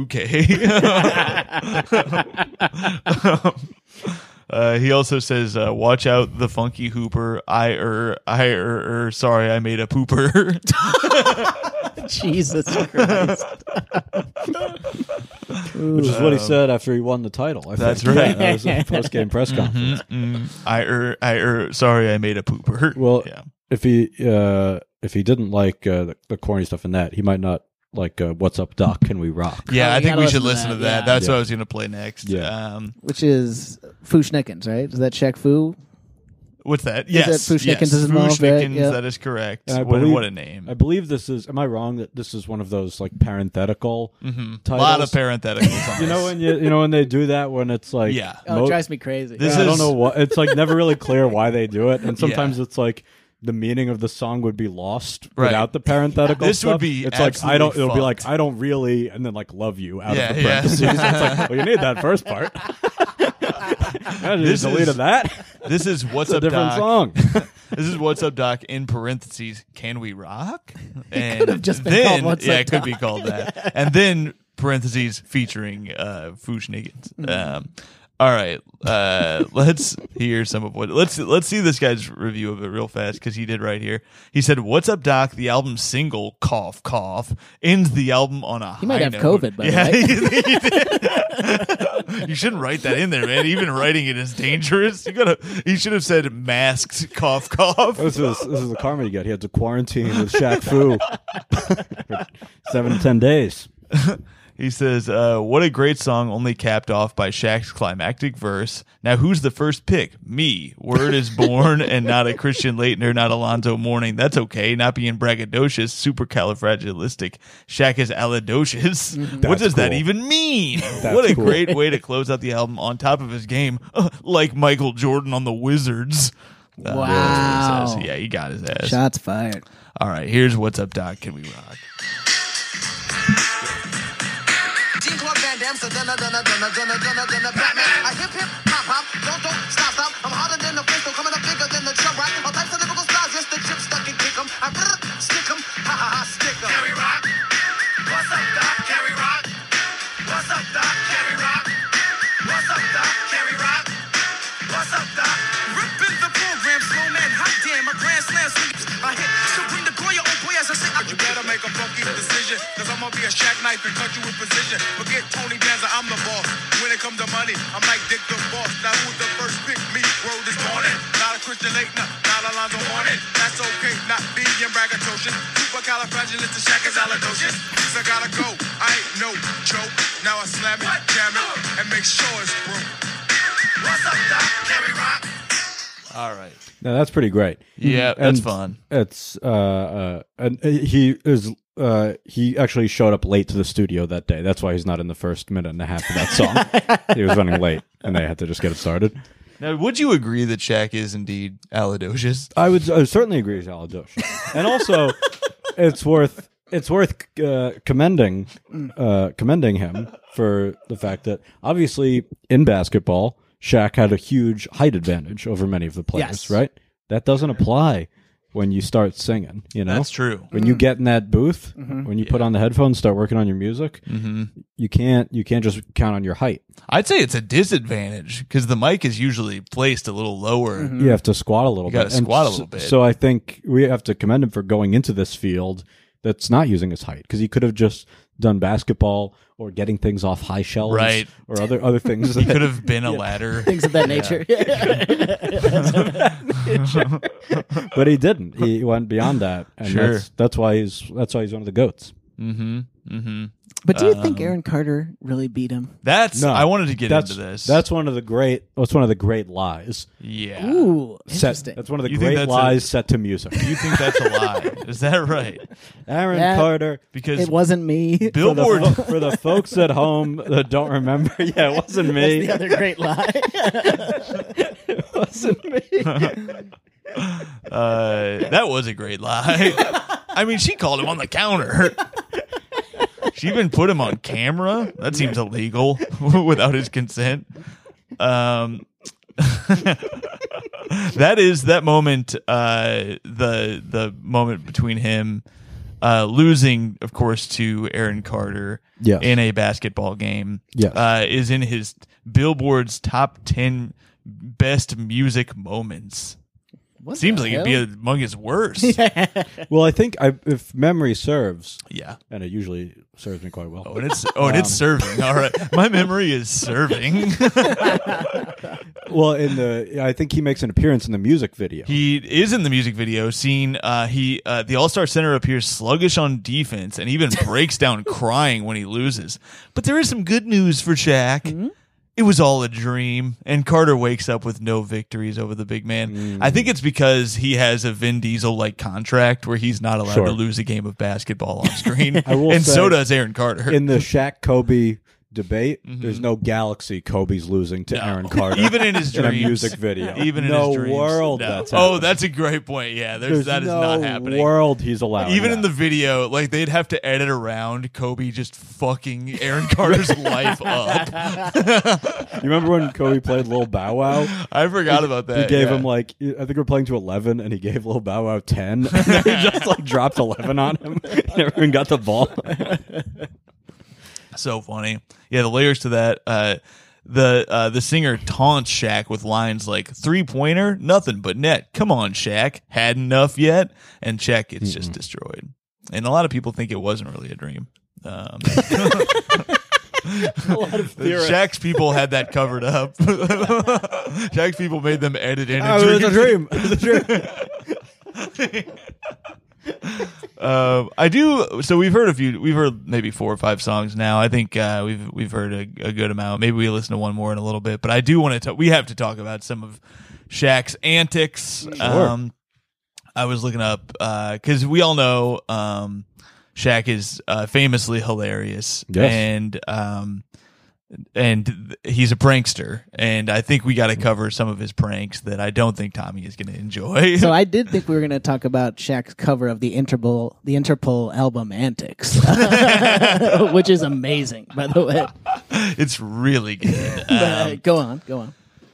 ookie. Uh, he also says, uh, "Watch out, the funky hooper. I er, I er, er sorry, I made a pooper." Jesus Christ. Which is what he said after he won the title. I That's think. right. That was a post-game press conference. Mm, I er, I er, sorry, I made a pooper. Well, yeah. if he uh, if he didn't like uh, the, the corny stuff in that, he might not like uh, "What's Up, Doc? Can We Rock?" Yeah, Oh, I you think gotta we should listen listen to to that, that. yeah. That's Yeah. what I was going to play next. Yeah. Um, Which is Fushnikins, right? Is that Shaq Fu? what's that? Is Yes, that Fushnikins yes. is involved, right? Fushnikins, Yeah. that is correct. And I What, believe- what a name. I believe this is. Am I wrong that this is one of those like parenthetical Mm-hmm. A titles? lot of parentheticals on You know this. when you you know when they do that when it's like Yeah. Oh, mo- it drives me crazy. This I don't is- know what it's like. Never really clear why they do it, and sometimes Yeah. it's like the meaning of the song would be lost Right. without the parenthetical. This would stuff. be It's like I don't. absolutely It'll be like fucked. I don't really, and then like love you out Yeah, of the yeah. parentheses. It's like well, you need that first part. I This just deleted is- that. This is What's It's a Up, different Doc. song. This is What's Up, Doc, in parentheses, Can We Rock? And could have just been then, called What's yeah, Up, it could Doc. be called that. And then parentheses featuring uh, Fushnikins. Um, all right, uh, let's hear some of what. Let's let's see this guy's review of it real fast because he did right here. He said, "What's Up, Doc?" The album single, cough cough, ends the album on a. He might high have note. COVID, by the yeah, way. he did. You shouldn't write that in there, man. Even writing it is dangerous. You gotta. He should have said masked cough cough. This is this is the karma you get. He had to quarantine with Shaq Fu for seven to ten days. He says, uh, "What a great song, only capped off by Shaq's climactic verse. Now, who's the first pick? Me. Word is born, and not a Christian Leitner, not Alonzo Mourning. That's okay. Not being braggadocious, supercalifragilistic. Shaq is alidocious. What That's does that cool. even mean? What a cool. great way to close out the album on top of his game, uh, like Michael Jordan on the Wizards." Uh, Wow. that's what he says. Yeah, he got his ass. Shots fired. All right, here's What's Up, Doc. Can we rock? Jean Claude Van Damme, so dunna dunna dunna dunna dunna dunna Batman. I hip hip hop hop, don't don't stop stop. I'm harder than the pistol, coming up bigger than the chub rock. All types of lyrical styles, just the chip stuck and kick 'em. I brr, stick 'em, ha ha ha, stick 'em. Carry rock, what's up, Doc? Carry rock, what's up, Doc? Carry rock, what's up, Doc? Carry rock, what's up, Doc? Ripping the program, slow man, hot damn, a grand slam sweeps. I hit, so bring the Goya, oh boy, as I say, I You better make a funky decision, cause I'm gonna be a Shaq knife and cut you with precision. Forget Tony Danza, I'm the boss. When it comes to money, I'm like Dick the Boss. Now who's the first pick? Me, word is morning. Not a Christian Leitner, not Alonzo Mourning. That's okay, not being braggadocious. Supercalifragilistic, Shaq is alidocious. So I gotta go, I ain't no joke. Now I slam it, jam it, and make sure it's broke. What's up, Doc? Carry rock. All right. No, that's pretty great. Yeah, that's And fun. It's uh, uh and he is uh he actually showed up late to the studio that day. That's why he's not in the first minute and a half of that song. He was running late, and they had to just get it started. Now, would you agree that Shaq is indeed alidocious? I would, I would certainly agree with Aladosh, and also it's worth it's worth uh, commending uh, commending him for the fact that obviously in basketball, Shaq had a huge height advantage over many of the players. Yes. Right? That doesn't apply when you start singing. You know, That's true. when you get in that booth, when you put on the headphones, start working on your music, you can't you can't just count on your height. I'd say it's a disadvantage because the mic is usually placed a little lower. You have to squat a little You gotta bit. And squat a s- little bit. So I think we have to commend him for going into this field that's not using his height, because he could have just done basketball or getting things off high shelves, Right. or other other things. He could have been a ladder. Things of that nature. But he didn't. He went beyond that, and Sure. that's that's why he's that's why he's one of the goats. Mm-hmm. Mm-hmm. But do you think Um, Aaron Carter really beat him? That's No, I wanted to get that's, into this. That's one of the great. That's one of the great lies. yeah. Ooh, Set, interesting. that's one of the You think great that's lies a- set to music. You think that's a lie? Is that right? Aaron Yeah. Carter. Because It wasn't me. For the, Billboard. fo- for the folks at home that don't remember, yeah, it wasn't That's me. the other great lie. It wasn't me. Uh, that was a great lie. I mean, she called him on the counter. She even put him on camera. That seems illegal without his consent. Um, that is that moment. Uh, the the moment between him uh, losing, of course, to Aaron Carter Yes. in a basketball game. Yes. uh, is in his Billboard's top ten best music moments. What Seems the like it'd be hell? among his worst. Well, I think I, if memory serves, Yeah. and it usually serves me quite well. Oh, and it's oh, and it's serving. All right, my memory is serving. Well, in the, I think he makes an appearance in the music video. He is in the music video. Seen, uh, he uh, the All Star center appears sluggish on defense and even breaks down crying when he loses. But there is some good news for Shaq. Mm-hmm. It was all a dream, and Carter wakes up with no victories over the big man. Mm. I think it's because he has a Vin Diesel like contract where he's not allowed Sure. to lose a game of basketball on screen, I will and say, so does Aaron Carter. in the Shaq Kobe debate, there's no galaxy Kobe's losing to Mm-hmm. No. Aaron Carter. Even in his in a dreams. music video. Even in no his dreams. world No. that's Oh, happening. that's a great point. Yeah, there's, There's that is no not happening. world he's allowed. Even in that. the video, like they'd have to edit around Kobe just fucking Aaron Carter's life up. You remember when Kobe played Lil Bow Wow? I forgot about that. He gave yeah. him like, I think we're playing to eleven, and he gave Lil Bow Wow ten. And then he just like dropped eleven on him. Never even got the ball. So funny. Yeah, the layers to that. Uh, the uh, the singer taunts Shaq with lines like three pointer, nothing but net. Come on, Shaq, had enough yet? And Shaq gets just destroyed. And a lot of people think it wasn't really a dream. Um, A lot of theorists. Shaq's people had that covered up. Shaq's people made them edit in a Oh, it was a dream. dream. It was a dream. Uh, I do. So we've heard a few. We've heard maybe four or five songs now. I think uh, we've we've heard a, a good amount. Maybe we listen to one more in a little bit. But I do want to. We have to talk about some of Shaq's antics. Um, I was looking up because we all know um, Shaq is uh, famously hilarious, Yes. and um, and he's a prankster. And I think we got to cover some of his pranks that I don't think Tommy is going to enjoy. So I did think we were going to talk about Shaq's cover of the Interpol, the Interpol album "Antics," which is amazing, by the way. It's really good. But, uh, Um, go on, go on.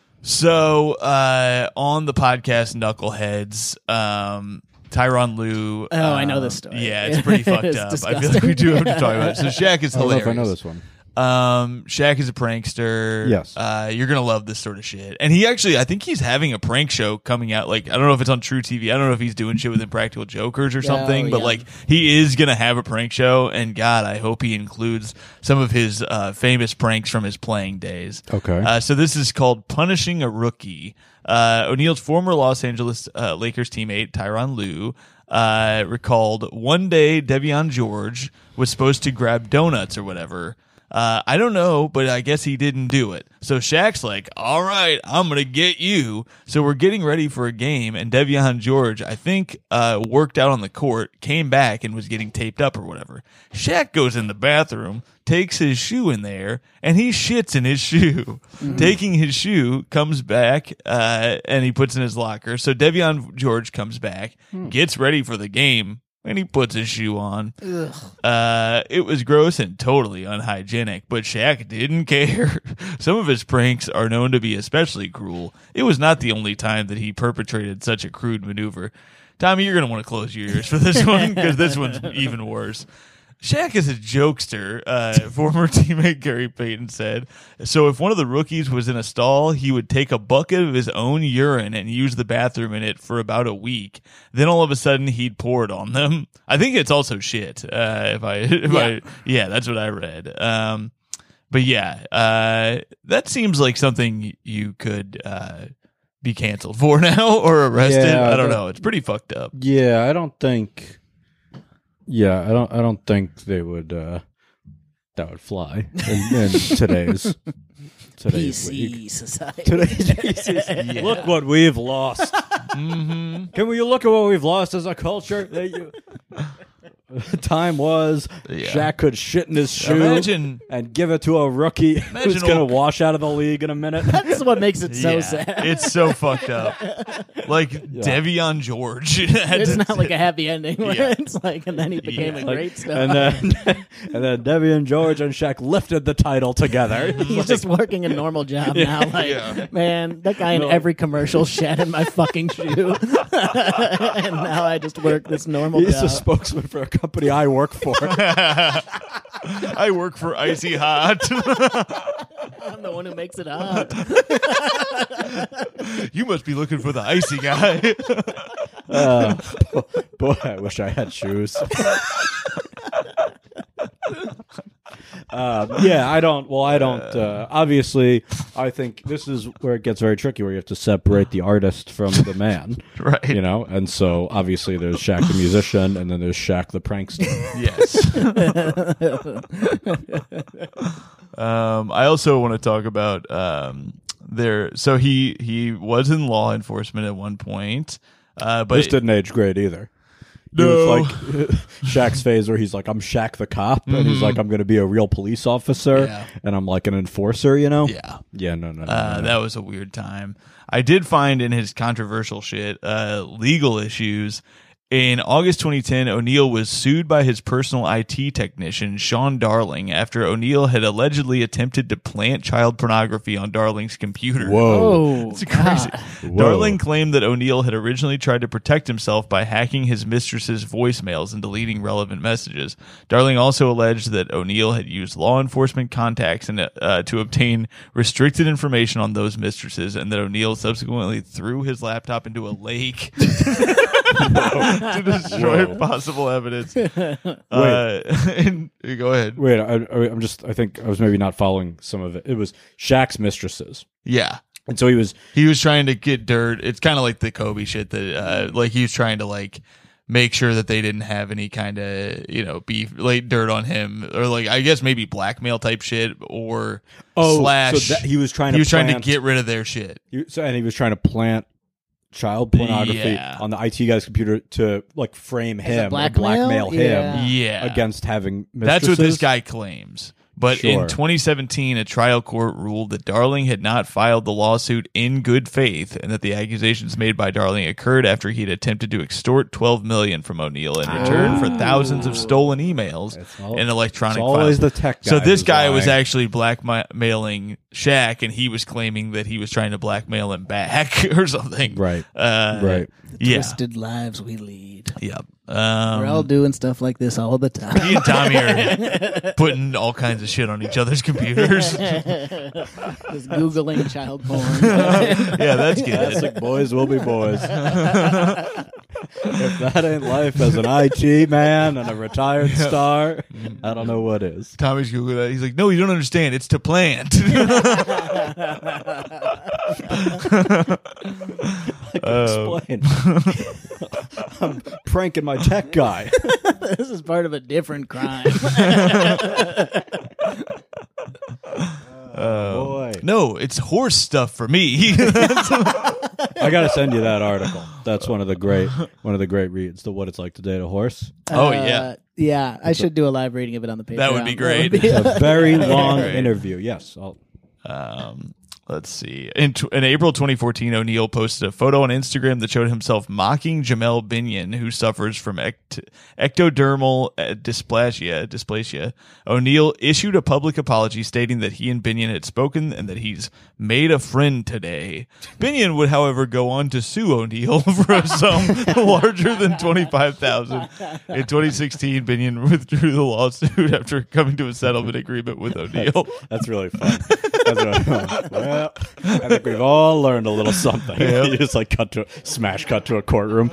So uh, on the podcast Knuckleheads, um, Tyronn Lue. Oh, I know um, this story. Yeah, it's pretty fucked It's up. I feel like we disgusting. do have to talk about it. So Shaq is I don't know hilarious. if I know this one. Um, Shaq is a prankster. Yes. Uh, you're gonna love this sort of shit. And he actually, I think he's having a prank show coming out. Like, I don't know if it's on True T V. I don't know if he's doing shit with Impractical Jokers or something. Oh, but yeah. like, he is gonna have a prank show. And God, I hope he includes some of his uh, famous pranks from his playing days. Okay. Uh, so this is called Punishing a Rookie. Uh, O'Neal's former Los Angeles uh, Lakers teammate Tyronn Lue uh, recalled one day Devion George was supposed to grab donuts or whatever. Uh, I don't know, but I guess he didn't do it. So Shaq's like, all right, I'm going to get you. So we're getting ready for a game, and Devion George, I think, uh, worked out on the court, came back, and was getting taped up or whatever. Shaq goes in the bathroom, takes his shoe in there, and he shits in his shoe. Taking his shoe, comes back, uh, and he puts in his locker. So Devion George comes back, gets ready for the game, and he puts his shoe on. Uh, it was gross and totally unhygienic, but Shaq didn't care. Some of his pranks are known to be especially cruel. It was not the only time that he perpetrated such a crude maneuver. Tommy, you're going to want to close your ears for this one, because this one's even worse. Shaq is a jokester, uh, former teammate Gary Payton said. So if one of the rookies was in a stall, he would take a bucket of his own urine and use the bathroom in it for about a week. Then all of a sudden he'd pour it on them. I think it's also shit. Uh, if I, if Yeah. I, yeah, that's what I read. Um, but yeah, uh, that seems like something you could, uh, be canceled for now or arrested. Yeah, I don't that- know. It's pretty fucked up. Yeah, I don't think. Yeah, I don't. I don't think they would. Uh, that would fly in, in today's P today's C league. society. Today's P C. Look what we've lost. Mm-hmm. Can we look at what we've lost as a culture? That you- Time was Yeah. Shaq could shit in his shoe Imagine- and give it to a rookie who's Imagine going to old- wash out of the league in a minute. That's what makes it so Yeah, sad. it's so fucked up. Like Devion George. had It's to- not like a happy ending where Yeah. it's like, and then he became Yeah. a Like, great star. and then and then Devian George and Shaq lifted the title together. He's just working a normal job now. Like, Yeah. man, that guy in No. every commercial shat in my fucking shoe, and now I just work this normal He's job. a spokesman for a company I work for. I work for Icy Hot. I'm the one who makes it hot. You must be looking for the icy guy. Uh, boy, I wish I had shoes. Um, yeah, I don't. Well, I don't. Uh, obviously, I think this is where it gets very tricky, where you have to separate the artist from the man, Right. You know, and so obviously there's Shaq the musician, and then there's Shaq the prankster. Yes. um, I also want to talk about um, there. So he he was in law enforcement at one point, uh, but This didn't age great either. No. It was like Shaq's phase where he's like, I'm Shaq the cop, and he's like, I'm going to be a real police officer, Yeah. and I'm like an enforcer, you know? yeah. Yeah, no, no, no. Uh, no, no. that was a weird time. I did find in his controversial shit uh, legal issues. In August twenty ten, O'Neill was sued by his personal I T technician, Sean Darling, after O'Neill had allegedly attempted to plant child pornography on Darling's computer. Whoa. Oh, It's crazy. God. Darling claimed that O'Neill had originally tried to protect himself by hacking his mistress's voicemails and deleting relevant messages. Darling also alleged that O'Neill had used law enforcement contacts and, uh, to obtain restricted information on those mistresses, and that O'Neill subsequently threw his laptop into a lake to destroy possible evidence. Uh, and, go ahead. Wait, I, I- I'm just, I think I was maybe not following some of it. It was Shaq's mistresses. Yeah. And so he was, He was trying to get dirt. It's kind of like the Kobe shit that, uh, like he was trying to like make sure that they didn't have any kind of, you know, beef, like dirt on him, or like I guess maybe blackmail type shit, or oh, slash. so that, he was trying to he was trying to plant- get rid of their shit. he- so, and he was trying to plant child pornography Yeah. on the I T guy's computer to like frame a him, or blackmail? blackmail him Yeah. Yeah, against having that's mistresses. what this guy claims. But Sure. in twenty seventeen, a trial court ruled that Darling had not filed the lawsuit in good faith, and that the accusations made by Darling occurred after he had attempted to extort twelve million dollars from O'Neill in return for thousands of stolen emails It's al- and electronic it's always files. the tech guy So this who's guy was lying. actually blackmailing Shaq, and he was claiming that he was trying to blackmail him back or something. Right. Uh, Right. Yeah. Twisted lives we lead. Yep. Um, We're all doing stuff like this all the time. me and Tommy are putting all kinds of shit on each other's computers. Just Googling child porn. Yeah, that's good. Classic boys will be boys. If that ain't life as an I T man and a retired star, I don't know what is. Tommy's Googling that. He's like, no, you don't understand. It's to plant. Oh. Explain. I'm pranking my tech guy. This is part of a different crime. Boy. No, it's horse stuff for me. I gotta send you that article. That's one of the great one of the great reads. The What It's Like to Date a Horse. Oh, Uh, yeah. yeah. I should do a live reading of it on the Patreon. That would be great. be- It's a very long Great. interview. Yes. I'll, Um, let's see. In, t- in April twenty fourteen, O'Neill posted a photo on Instagram that showed himself mocking Jamel Binion, who suffers from ect- ectodermal uh, dysplasia. Dysplasia. O'Neill issued a public apology stating that he and Binion had spoken and that he's made a friend today. Binion would, however, go on to sue O'Neill for a sum larger than twenty-five thousand dollars. In twenty sixteen, Binion withdrew the lawsuit after coming to a settlement agreement with O'Neill. that's really fun. That's really fun. Well, I think we've all learned a little something. Yeah. You just like cut to smash cut to a courtroom.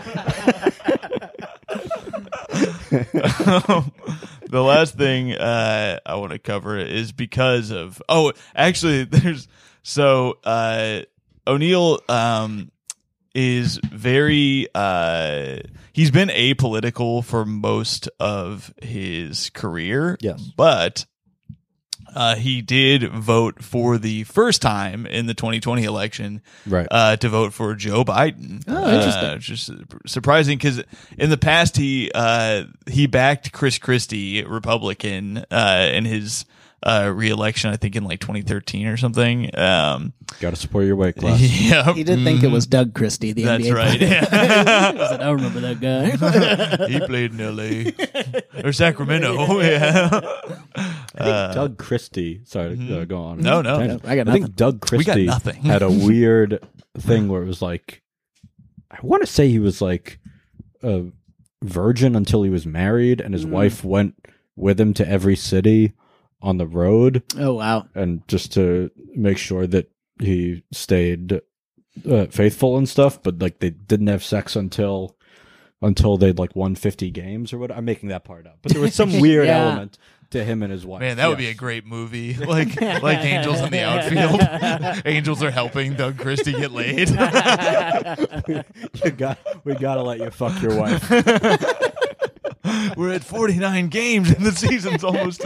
The last thing uh, I want to cover is because of oh, actually, there's so uh, O'Neill um, is very uh he's been apolitical for most of his career. Yes. But uh he did vote for the first time in the twenty twenty election Right. uh to vote for Joe Biden. Oh, interesting. Uh, just surprising because in the past he uh he backed Chris Christie, Republican, uh in his uh re-election, I think in like twenty thirteen or something. Um Got to support your weight class. yeah. He did think it was Doug Christie, the That's N B A right. player. Yeah. He said, I remember that guy. He played in L A or Sacramento. Yeah. I think Doug Christie. Sorry, uh, go on. Mm-hmm. No, no. Tangent. I got I think nothing. Doug We got Christie nothing. had a weird thing where it was like, I want to say he was like a virgin until he was married, and his Mm. wife went with him to every city on the road, Oh, wow. and just to make sure that he stayed uh, faithful and stuff. But like they didn't have sex until until they'd like won fifty games or what. I'm making that part up, but there was some weird Yeah. element to him and his wife. Man, that would be a Yes. great movie. Like like Angels in the Outfield. Angels are helping Doug Christie get laid. You got, we gotta let you fuck your wife. We're at forty-nine games and the season's almost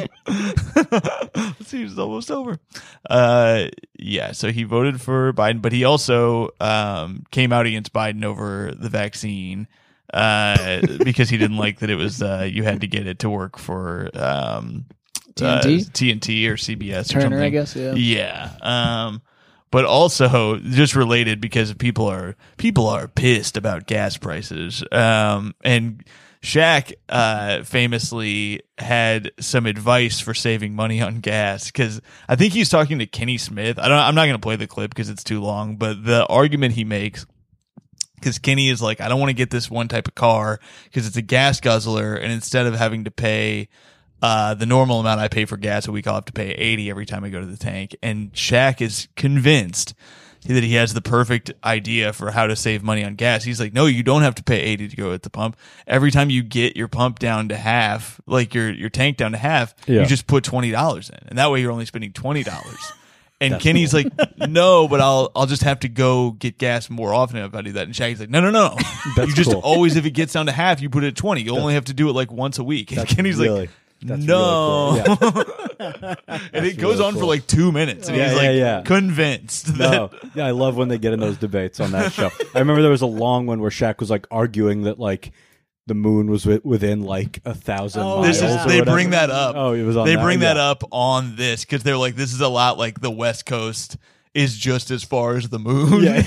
the season's almost over. Uh yeah, so he voted for Biden, but he also um came out against Biden over the vaccine uh because he didn't like that it was uh you had to get it to work for um T N T? uh, T N T or C B S or Turner, something. I guess, yeah. Yeah. Um but also just related because people are people are pissed about gas prices. Um and Shaq uh, famously had some advice for saving money on gas because I think he's talking to Kenny Smith. I don't. I'm not going to play the clip because it's too long. But the argument he makes, because Kenny is like, I don't want to get this one type of car because it's a gas guzzler, and instead of having to pay uh, the normal amount I pay for gas a week, I'll have to pay eighty every time I go to the tank. And Shaq is convinced that he has the perfect idea for how to save money on gas. He's like, no, you don't have to pay eighty to go at the pump. Every time you get your pump down to half, like your, your tank down to half, Yeah. you just put twenty dollars in. And that way you're only spending twenty dollars. And Kenny's like, no, but I'll I'll just have to go get gas more often if I do that. And Shaggy's like, no, no, no. That's you just cool. always, if it gets down to half, you put it at twenty. You only have to do it like once a week. And Kenny's really- like, that's no. really cool. Yeah. And it goes really on for cool. like two minutes. And Yeah, he's yeah, like yeah. convinced that No, yeah, I love when they get in those debates on that show. I remember there was a long one where Shaq was like arguing that like the moon was wi- within like a thousand Oh, miles. This is or they whatever. bring that up. Oh, it was on they that, bring that yeah. up on this because they're like, this is a lot like the West Coast is just as far as the moon. Yeah,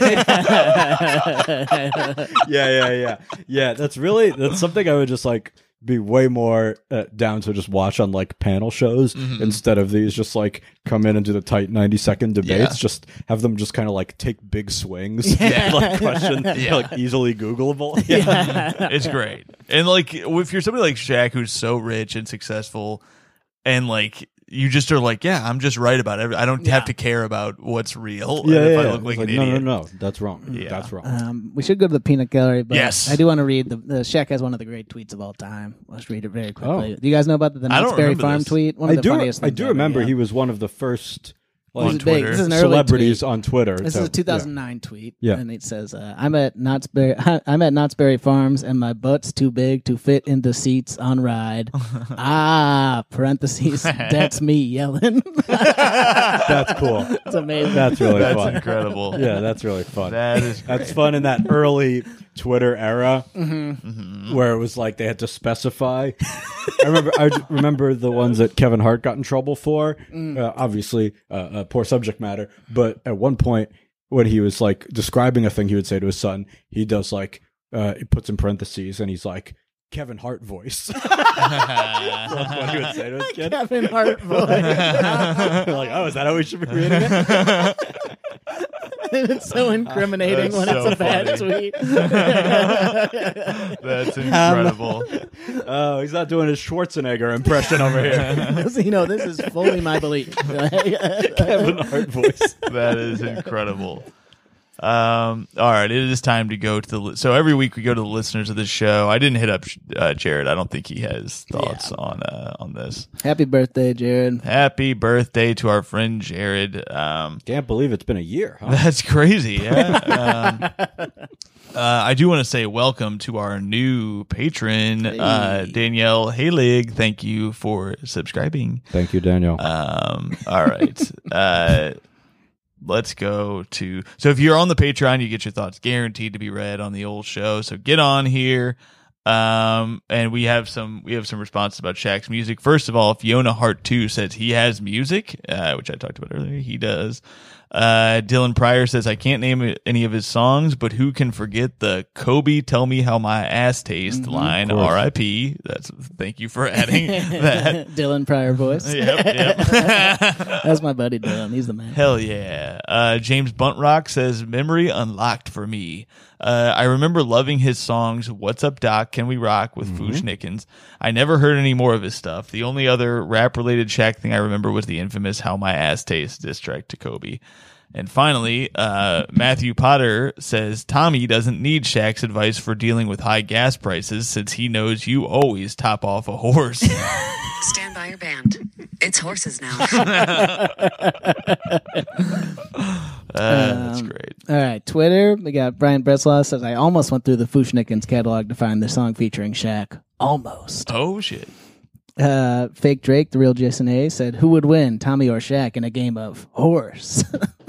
yeah, yeah, yeah, yeah. That's really that's something I would just like be way more uh, down to just watch on like panel shows Mm-hmm. instead of these just like come in and do the tight ninety second debates. Yeah. Just have them just kind of like take big swings, yeah. like question, Yeah. like easily Googleable. Yeah. It's great. And like if you're somebody like Shaq who's so rich and successful and like you just are like, yeah, I'm just right about everything. I don't have to care about what's real. Yeah, and if yeah, I yeah. look like, It's an no, idiot. no, no, that's wrong. Yeah. That's wrong. Um, we should go to the peanut gallery, but Yes. I do want to read the, the Shaq has one of the great tweets of all time. Let's read it very quickly. Oh. Do you guys know about the, the I don't Knott's Berry remember Farm this. tweet? One of I the do. funniest I things do ever, remember yeah. he was one of the first This on is big. Twitter. This is an early celebrities tweet. on Twitter. This to- is a two thousand nine tweet. Yeah. And it says, uh, I'm at Knott's Berry I'm at Knott's Berry Farms and my butt's too big to fit into seats on ride. ah, parentheses, that's me yelling. Yeah. That's cool. It's amazing. That's really That's fun. incredible. Yeah, that's really fun. That is That's fun in that early Twitter era Mm-hmm. where it was like they had to specify. I remember I j- remember the ones that Kevin Hart got in trouble for. Mm. Uh, obviously, uh, uh, poor subject matter. But at one point, when he was like describing a thing he would say to his son, he does like uh, he puts in parentheses and he's like Kevin Hart voice. That's what he would say to his kid. Kevin Hart voice. Like, oh, is that how we should be reading it? It's so incriminating That's when so it's a bad funny. tweet. That's incredible. Oh, he's not doing his Schwarzenegger impression over here. you know, this is fully my belief. Kevin Hart voice. That is incredible. Um, all right, it is time to go to the. Li- so every week we go to the listeners of this show. I didn't hit up uh, Jared. I don't think he has thoughts Yeah. on uh, on this. Happy birthday, Jared. Happy birthday to our friend Jared. Um, Can't believe it's been a year, huh? that's crazy. Yeah. um, uh, I do want to say welcome to our new patron, uh, Hey. Danielle Halig. Thank you for subscribing. Thank you, Daniel. Um, all right. uh, let's go to. So if you're on the Patreon, you get your thoughts guaranteed to be read on the old show. So get on here. Um, and we have some we have some responses about Shaq's music. First of all, Fiona Hart two says he has music, uh, which I talked about earlier. He does. Uh, Dylan Pryor says, I can't name any of his songs, but who can forget the Kobe tell me how my ass tastes line, course. R I P. That's thank you for adding that. Dylan Pryor voice. Yep, yep. That's my buddy Dylan. He's the man. Hell yeah. Uh, James Buntrock says, memory unlocked for me. Uh, I remember loving his songs, What's Up Doc, Can We Rock with mm-hmm. Foosh Nickens. I never heard any more of his stuff. The only other rap-related Shaq thing I remember was the infamous How My Ass Tastes diss track to Kobe. And finally, uh, Matthew Potter says, Tommy doesn't need Shaq's advice for dealing with high gas prices since he knows you always top off a horse. Stand by your band. It's horses now. Uh, that's Um, great. All right, Twitter. We got Brian Breslaw says, I almost went through the Foosh Nickens catalog to find the song featuring Shaq. Almost. Oh, shit. Uh, Fake Drake, the real Jason A, said, who would win, Tommy or Shaq, in a game of horse?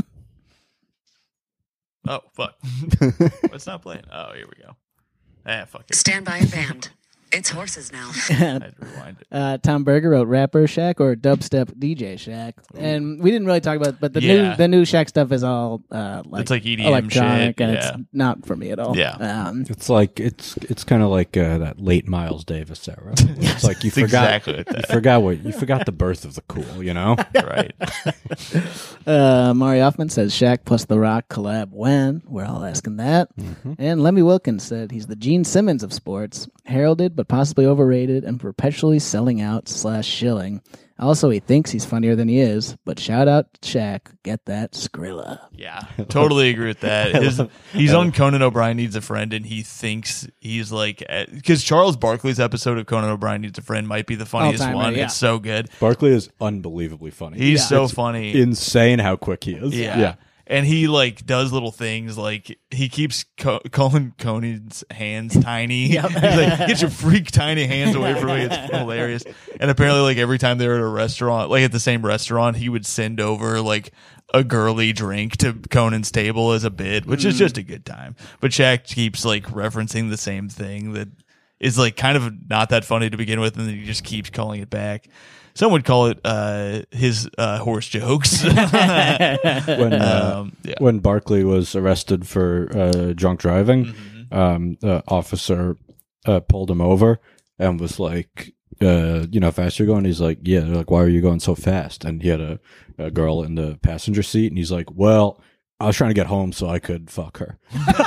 Oh, fuck. It's not playing. Oh, here we go. Ah, fuck it. Stand by your band. It's horses now. I had to rewind it. Uh, Tom Berger wrote rapper Shaq or dubstep D J Shaq, and we didn't really talk about, but the Yeah. new the new Shaq stuff is all uh, like It's like E D M electronic, shit, and yeah. it's not for me at all. Yeah. um, It's like it's it's kind of like uh, that late Miles Davis era. It's like you It's forgot exactly like that. you forgot what you forgot the birth of the cool. You know. Right. uh, Mari Hoffman says Shaq plus The Rock collab when? We're all asking that. Mm-hmm. And Lemmy Wilkins said he's the Gene Simmons of sports, heralded but possibly overrated and perpetually selling out slash shilling. Also, he thinks he's funnier than he is, but shout out to Shaq. Get that Skrilla. Yeah, totally agree with that. His, he's on Conan O'Brien Needs a Friend, and he thinks he's like, because Charles Barkley's episode of Conan O'Brien Needs a Friend might be the funniest All-timer, one. yeah. It's so good. Barkley is unbelievably funny. He's Yeah. so It's funny. Insane how quick he is. Yeah. yeah. And he like does little things like he keeps Co- calling Conan's hands tiny. He's like, get your freak tiny hands away from me. It's hilarious. And apparently, like every time they were at a restaurant, like at the same restaurant, he would send over like a girly drink to Conan's table as a bit, which is just a good time. But Shaq keeps like referencing the same thing that is like kind of not that funny to begin with, and then he just keeps calling it back. Some would call it uh, his uh, horse jokes. When uh, um, yeah. when Barkley was arrested for uh, drunk driving, Mm-hmm. um, the officer uh, pulled him over and was like, uh, "You know, how fast you're going?" He's like, "Yeah." They're like, "Why are you going so fast?" And he had a, a girl in the passenger seat, and he's like, "Well, I was trying to get home so I could fuck her."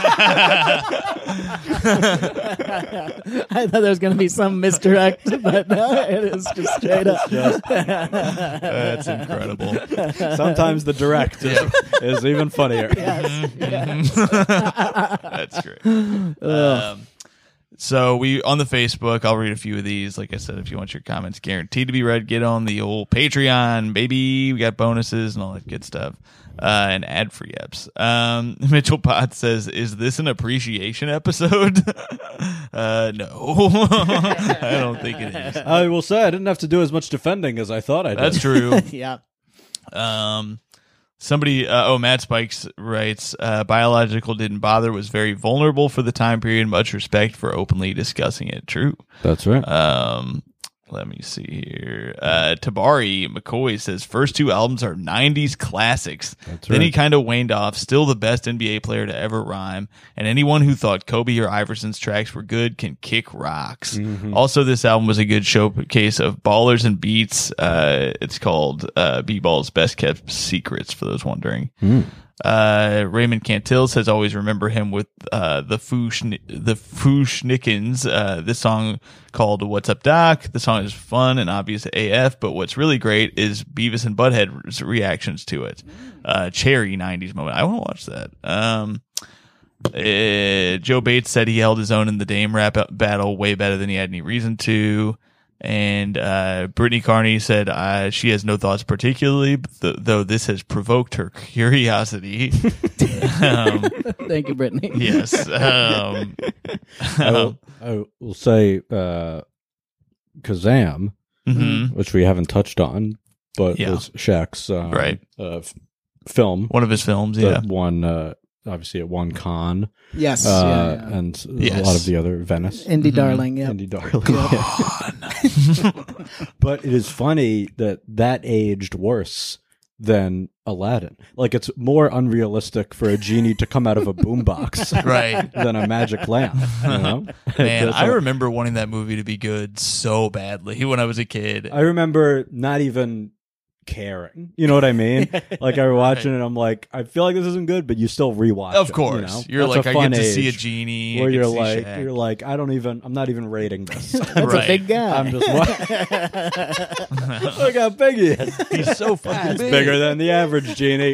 I thought there was going to be some misdirect, but no, it is just straight up. That's incredible. Sometimes the direct is, is even funnier. That's great. Um, so we on the Facebook, I'll read a few of these. Like I said, if you want your comments guaranteed to be read, get on the old Patreon, baby. We got bonuses and all that good stuff. Uh, and ad-free apps. Um, Mitchell Potts says, is this an appreciation episode? uh, no. I don't think it is. I will say I didn't have to do as much defending as I thought I did. That's true. Yeah. Um, somebody, uh, oh, Matt Spikes writes, uh, biological didn't bother, was very vulnerable for the time period. Much respect for openly discussing it. True. That's right. Um, let me see here. Uh, Tabari McCoy says first two albums are nineties classics. That's Then he right. kind of waned off. Still the best N B A player to ever rhyme. And anyone who thought Kobe or Iverson's tracks were good can kick rocks. Mm-hmm. Also, this album was a good showcase of ballers and beats. Uh, it's called uh, B-Ball's Best Kept Secrets, for those wondering. Mm. Uh, Raymond Cantil says always remember him with uh, the Foo Schni- the Foo Schnickens. Uh, this song called "What's Up, Doc." The song is fun and obvious A F, but what's really great is Beavis and Butthead's reactions to it. Uh, cherry nineties moment. I want to watch that. Um, uh, Joe Bates said he held his own in the Dame rap battle way better than he had any reason to. And uh, Brittany Carney said uh, she has no thoughts particularly, th- though this has provoked her curiosity. um, Thank you, Brittany. yes. Um, I, will, I will say uh, Kazam, mhm. which we haven't touched on, but Yeah. was Shaq's um, Right. uh, f- film. One of his films, that yeah. won, uh, obviously, it won Cannes. Yes. Uh, yeah, yeah. And Yes. a lot of the other Venice. Indie Darling, yeah. Indie Darling. But it is funny that that aged worse than Aladdin. Like, it's more unrealistic for a genie to come out of a boombox Right. than a magic lamp. You know? Man, That's I how- remember wanting that movie to be good so badly when I was a kid. I remember not even caring. You know what I mean? Like, I was watching it, I'm like, I feel like this isn't good, but you still rewatch Of it, course. you know? You're That's like, a I fun get to see a age genie. I where get you're to see like, Shaq. you're like, I don't even, I'm not even rating this. That's Right. a big guy. I'm just wa- look how big he is. He's so fucking It's big. bigger than the average genie.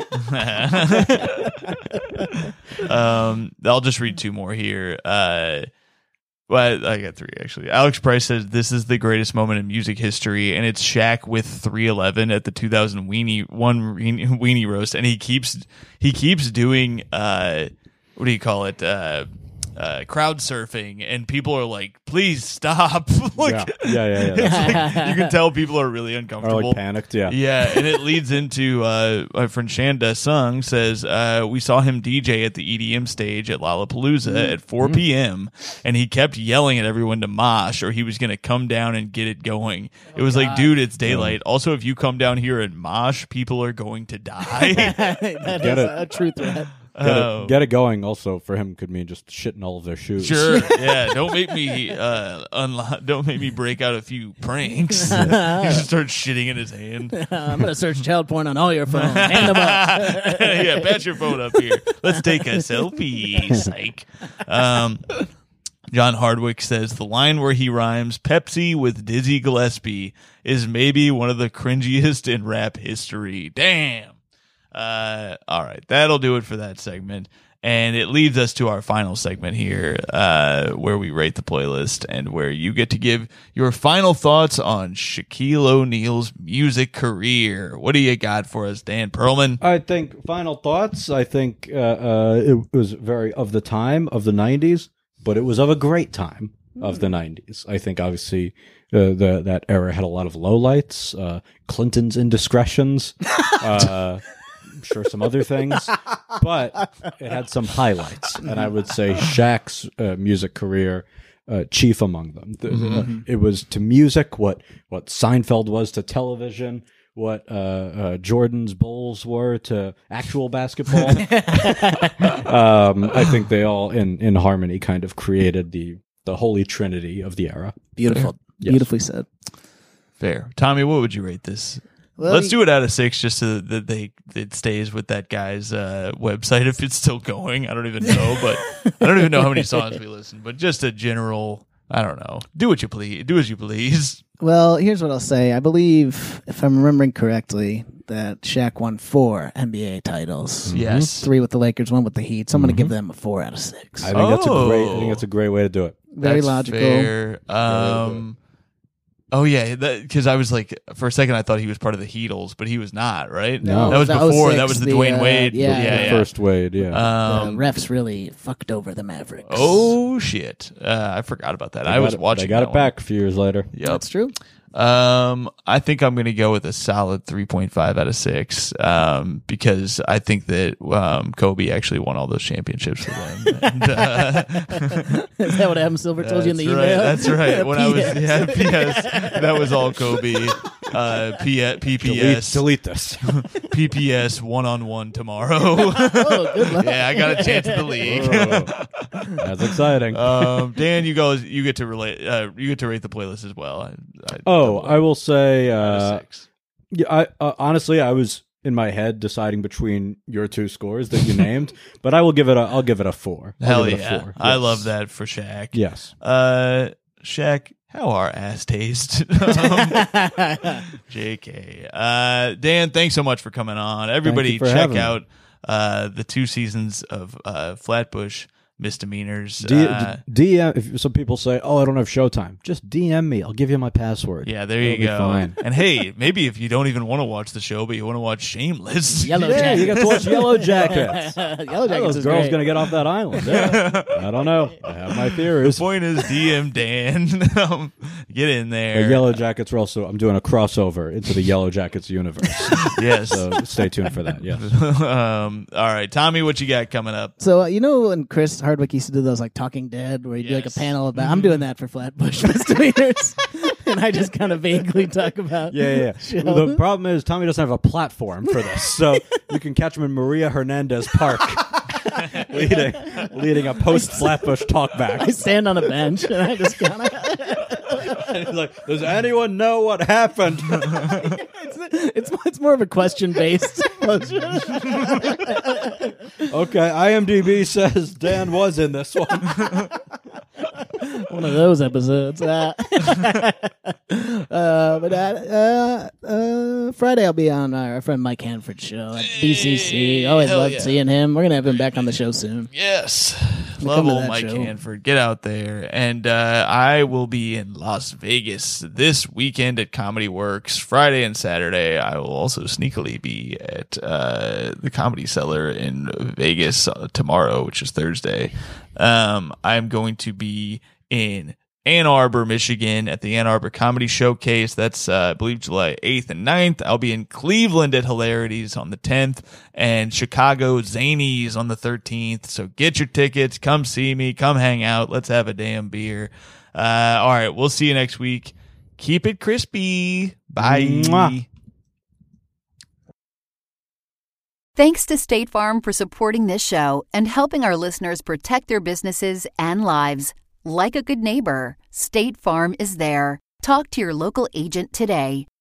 um, I'll just read two more here. Uh, well, I got three actually. Alex Price says this is the greatest moment in music history, and it's Shaq with three eleven at the two thousand Weenie one Weenie, Weenie roast, and he keeps he keeps doing uh, what do you call it? Uh, uh, crowd surfing, and people are like, "Please stop!" like, Yeah, yeah, yeah. yeah. That's- like, you can tell people are really Or uncomfortable. like panicked, yeah. Yeah, and it leads into uh, my friend Shanda Sung says uh, we saw him D J at the E D M stage at Lollapalooza at four p.m. and he kept yelling at everyone to mosh or he was going to come down and get it going. It was like, dude, it's daylight. Also, if you come down here and mosh, people are going to die. that Get is it. a true threat. Get, Oh. it, get it going also for him could mean just shitting all of their shoes. Sure, yeah. Don't make me uh, unlo- Don't make me break out a few pranks. he just starts shitting in his hand. I'm going to search child porn on all your phones. Hand them up. Yeah, patch your phone up here. Let's take a selfie. Psych. Um, John Hardwick says the line where he rhymes Pepsi with Dizzy Gillespie is maybe one of the cringiest in rap history. Damn. Uh, all right, that'll do it for that segment. And it leads us to our final segment here, uh, where we rate the playlist and where you get to give your final thoughts on Shaquille O'Neal's music career. What do you got for us, Dan Perlman? I think final thoughts. I think uh, uh, it was very of the time of the nineties, but it was of a great time of the nineties. I think obviously uh, the that era had a lot of lowlights, uh, Clinton's indiscretions, uh, I'm sure some other things, but it had some highlights, and I would say Shaq's uh, music career. Uh, chief among them. The- Mm-hmm. uh, it was to music what what Seinfeld was to television, what uh, uh, Jordan's Bulls were to actual basketball. um, I think they all, in, in harmony, kind of created the the holy trinity of the era. Beautiful. Yes. Beautifully said. Fair. Tommy, what would you rate this? Well, Let's you- do it out of six just so that they it stays with that guy's uh, website if it's still going. I don't even know, but I don't even know how many songs we listen, but just a general, I don't know. Do what you please. Do as you please. Well, here's what I'll say. I believe, if I'm remembering correctly, that Shaq won four N B A titles. Yes. Three with the Lakers, one with the Heat. So I'm going to give them a four out of six. I think that's a great. I Oh. think that's a great way to do it. Very That's logical. fair. Um, oh yeah, because I was like, for a second, I thought he was part of the Heatles, but he was not. Right? No. that was That was before. six, that was the, the, Dwayne uh, Wade. yeah, yeah, the yeah. first Wade, yeah. The Um, refs really fucked over the Mavericks. oh shit! Uh, I forgot about that. They I got was it- watching. They got that it back a few years later. One. Yep. That's true. Um, I think I'm going to go with a solid three point five out of six. Um, because I think that um Kobe actually won all those championships for them. And, uh, Is that what Adam Silver told you in the That's email? right, That's right. When I was P S. yeah, P S that was all Kobe. Uh, P- P P Delete, S delete this. P P S one on one tomorrow. Oh, good luck. Yeah, I got a chance at the league. Oh, that's exciting. um, Dan, you go. You get to relate. Uh, you get to rate the playlist as well. I, I, oh, I will say. out Uh, of six. Yeah, I uh, honestly, I was in my head deciding between your two scores that you named, but I will give it a I'll give it a four. I'll Hell give it yeah. a four. I Yes. love that for Shaq. Yes. Uh, Shaq, how are ass taste? um, J K. Uh, Dan, thanks so much for coming on. Everybody, you for check having me. out uh, the two seasons of uh, Flatbush Misdemeanors. D- uh, D M. If some people say, "Oh, I don't have Showtime," just D M me. I'll give you my password. yeah, there It'll you be go. fine. And hey, maybe if you don't even want to watch the show, but you want to watch Shameless, Yellow Yeah, Jackets. you got to watch Yellow Jackets. Yellow How Jackets those is girls great. going to get off that island? Yeah. I don't know. I have my theories. the point is D M Dan. Um, Get in The there. Yellow Jackets are also. I'm doing a crossover into the Yellow Jackets universe. Yes. So stay tuned for that. Yes. um, all right, Tommy, what you got coming up? So uh, you know when Chris Hardwick used to do those like Talking Dead, where you do like a Yes. panel about. I'm doing that for Flatbush Misdemeanors, and I just kind of vaguely talk about. Yeah, yeah. yeah. Show. The problem is Tommy doesn't have a platform for this, so you can catch him in Maria Hernandez Park, leading leading a post Flatbush I talkback. stand on a bench and I just kind of. He's like, "Does anyone know what happened?" it's, it's it's more of a question based. Okay, IMDb says Dan was in this one. One of those episodes. Uh, uh, but uh, uh, uh, Friday I'll be on our friend Mike Hanford's show at B C C. Always hell loved yeah. seeing him. We're gonna have him back on the show soon. Yes. come Love to old that Mike show. Hanford. Get out there. And uh, I will be in Las Vegas this weekend at Comedy Works. Friday and Saturday, I will also sneakily be at uh, the Comedy Cellar in Vegas uh, tomorrow, which is Thursday. Um, I'm going to be in Ann Arbor, Michigan at the Ann Arbor Comedy Showcase. That's, uh, I believe, July eighth and ninth. I'll be in Cleveland at Hilarities on the tenth and Chicago Zanies on the thirteenth. So get your tickets. Come see me. Come hang out. Let's have a damn beer. Uh, all right. We'll see you next week. Keep it crispy. Bye. Mwah. Thanks to State Farm for supporting this show and helping our listeners protect their businesses and lives. Like a good neighbor, State Farm is there. Talk to your local agent today.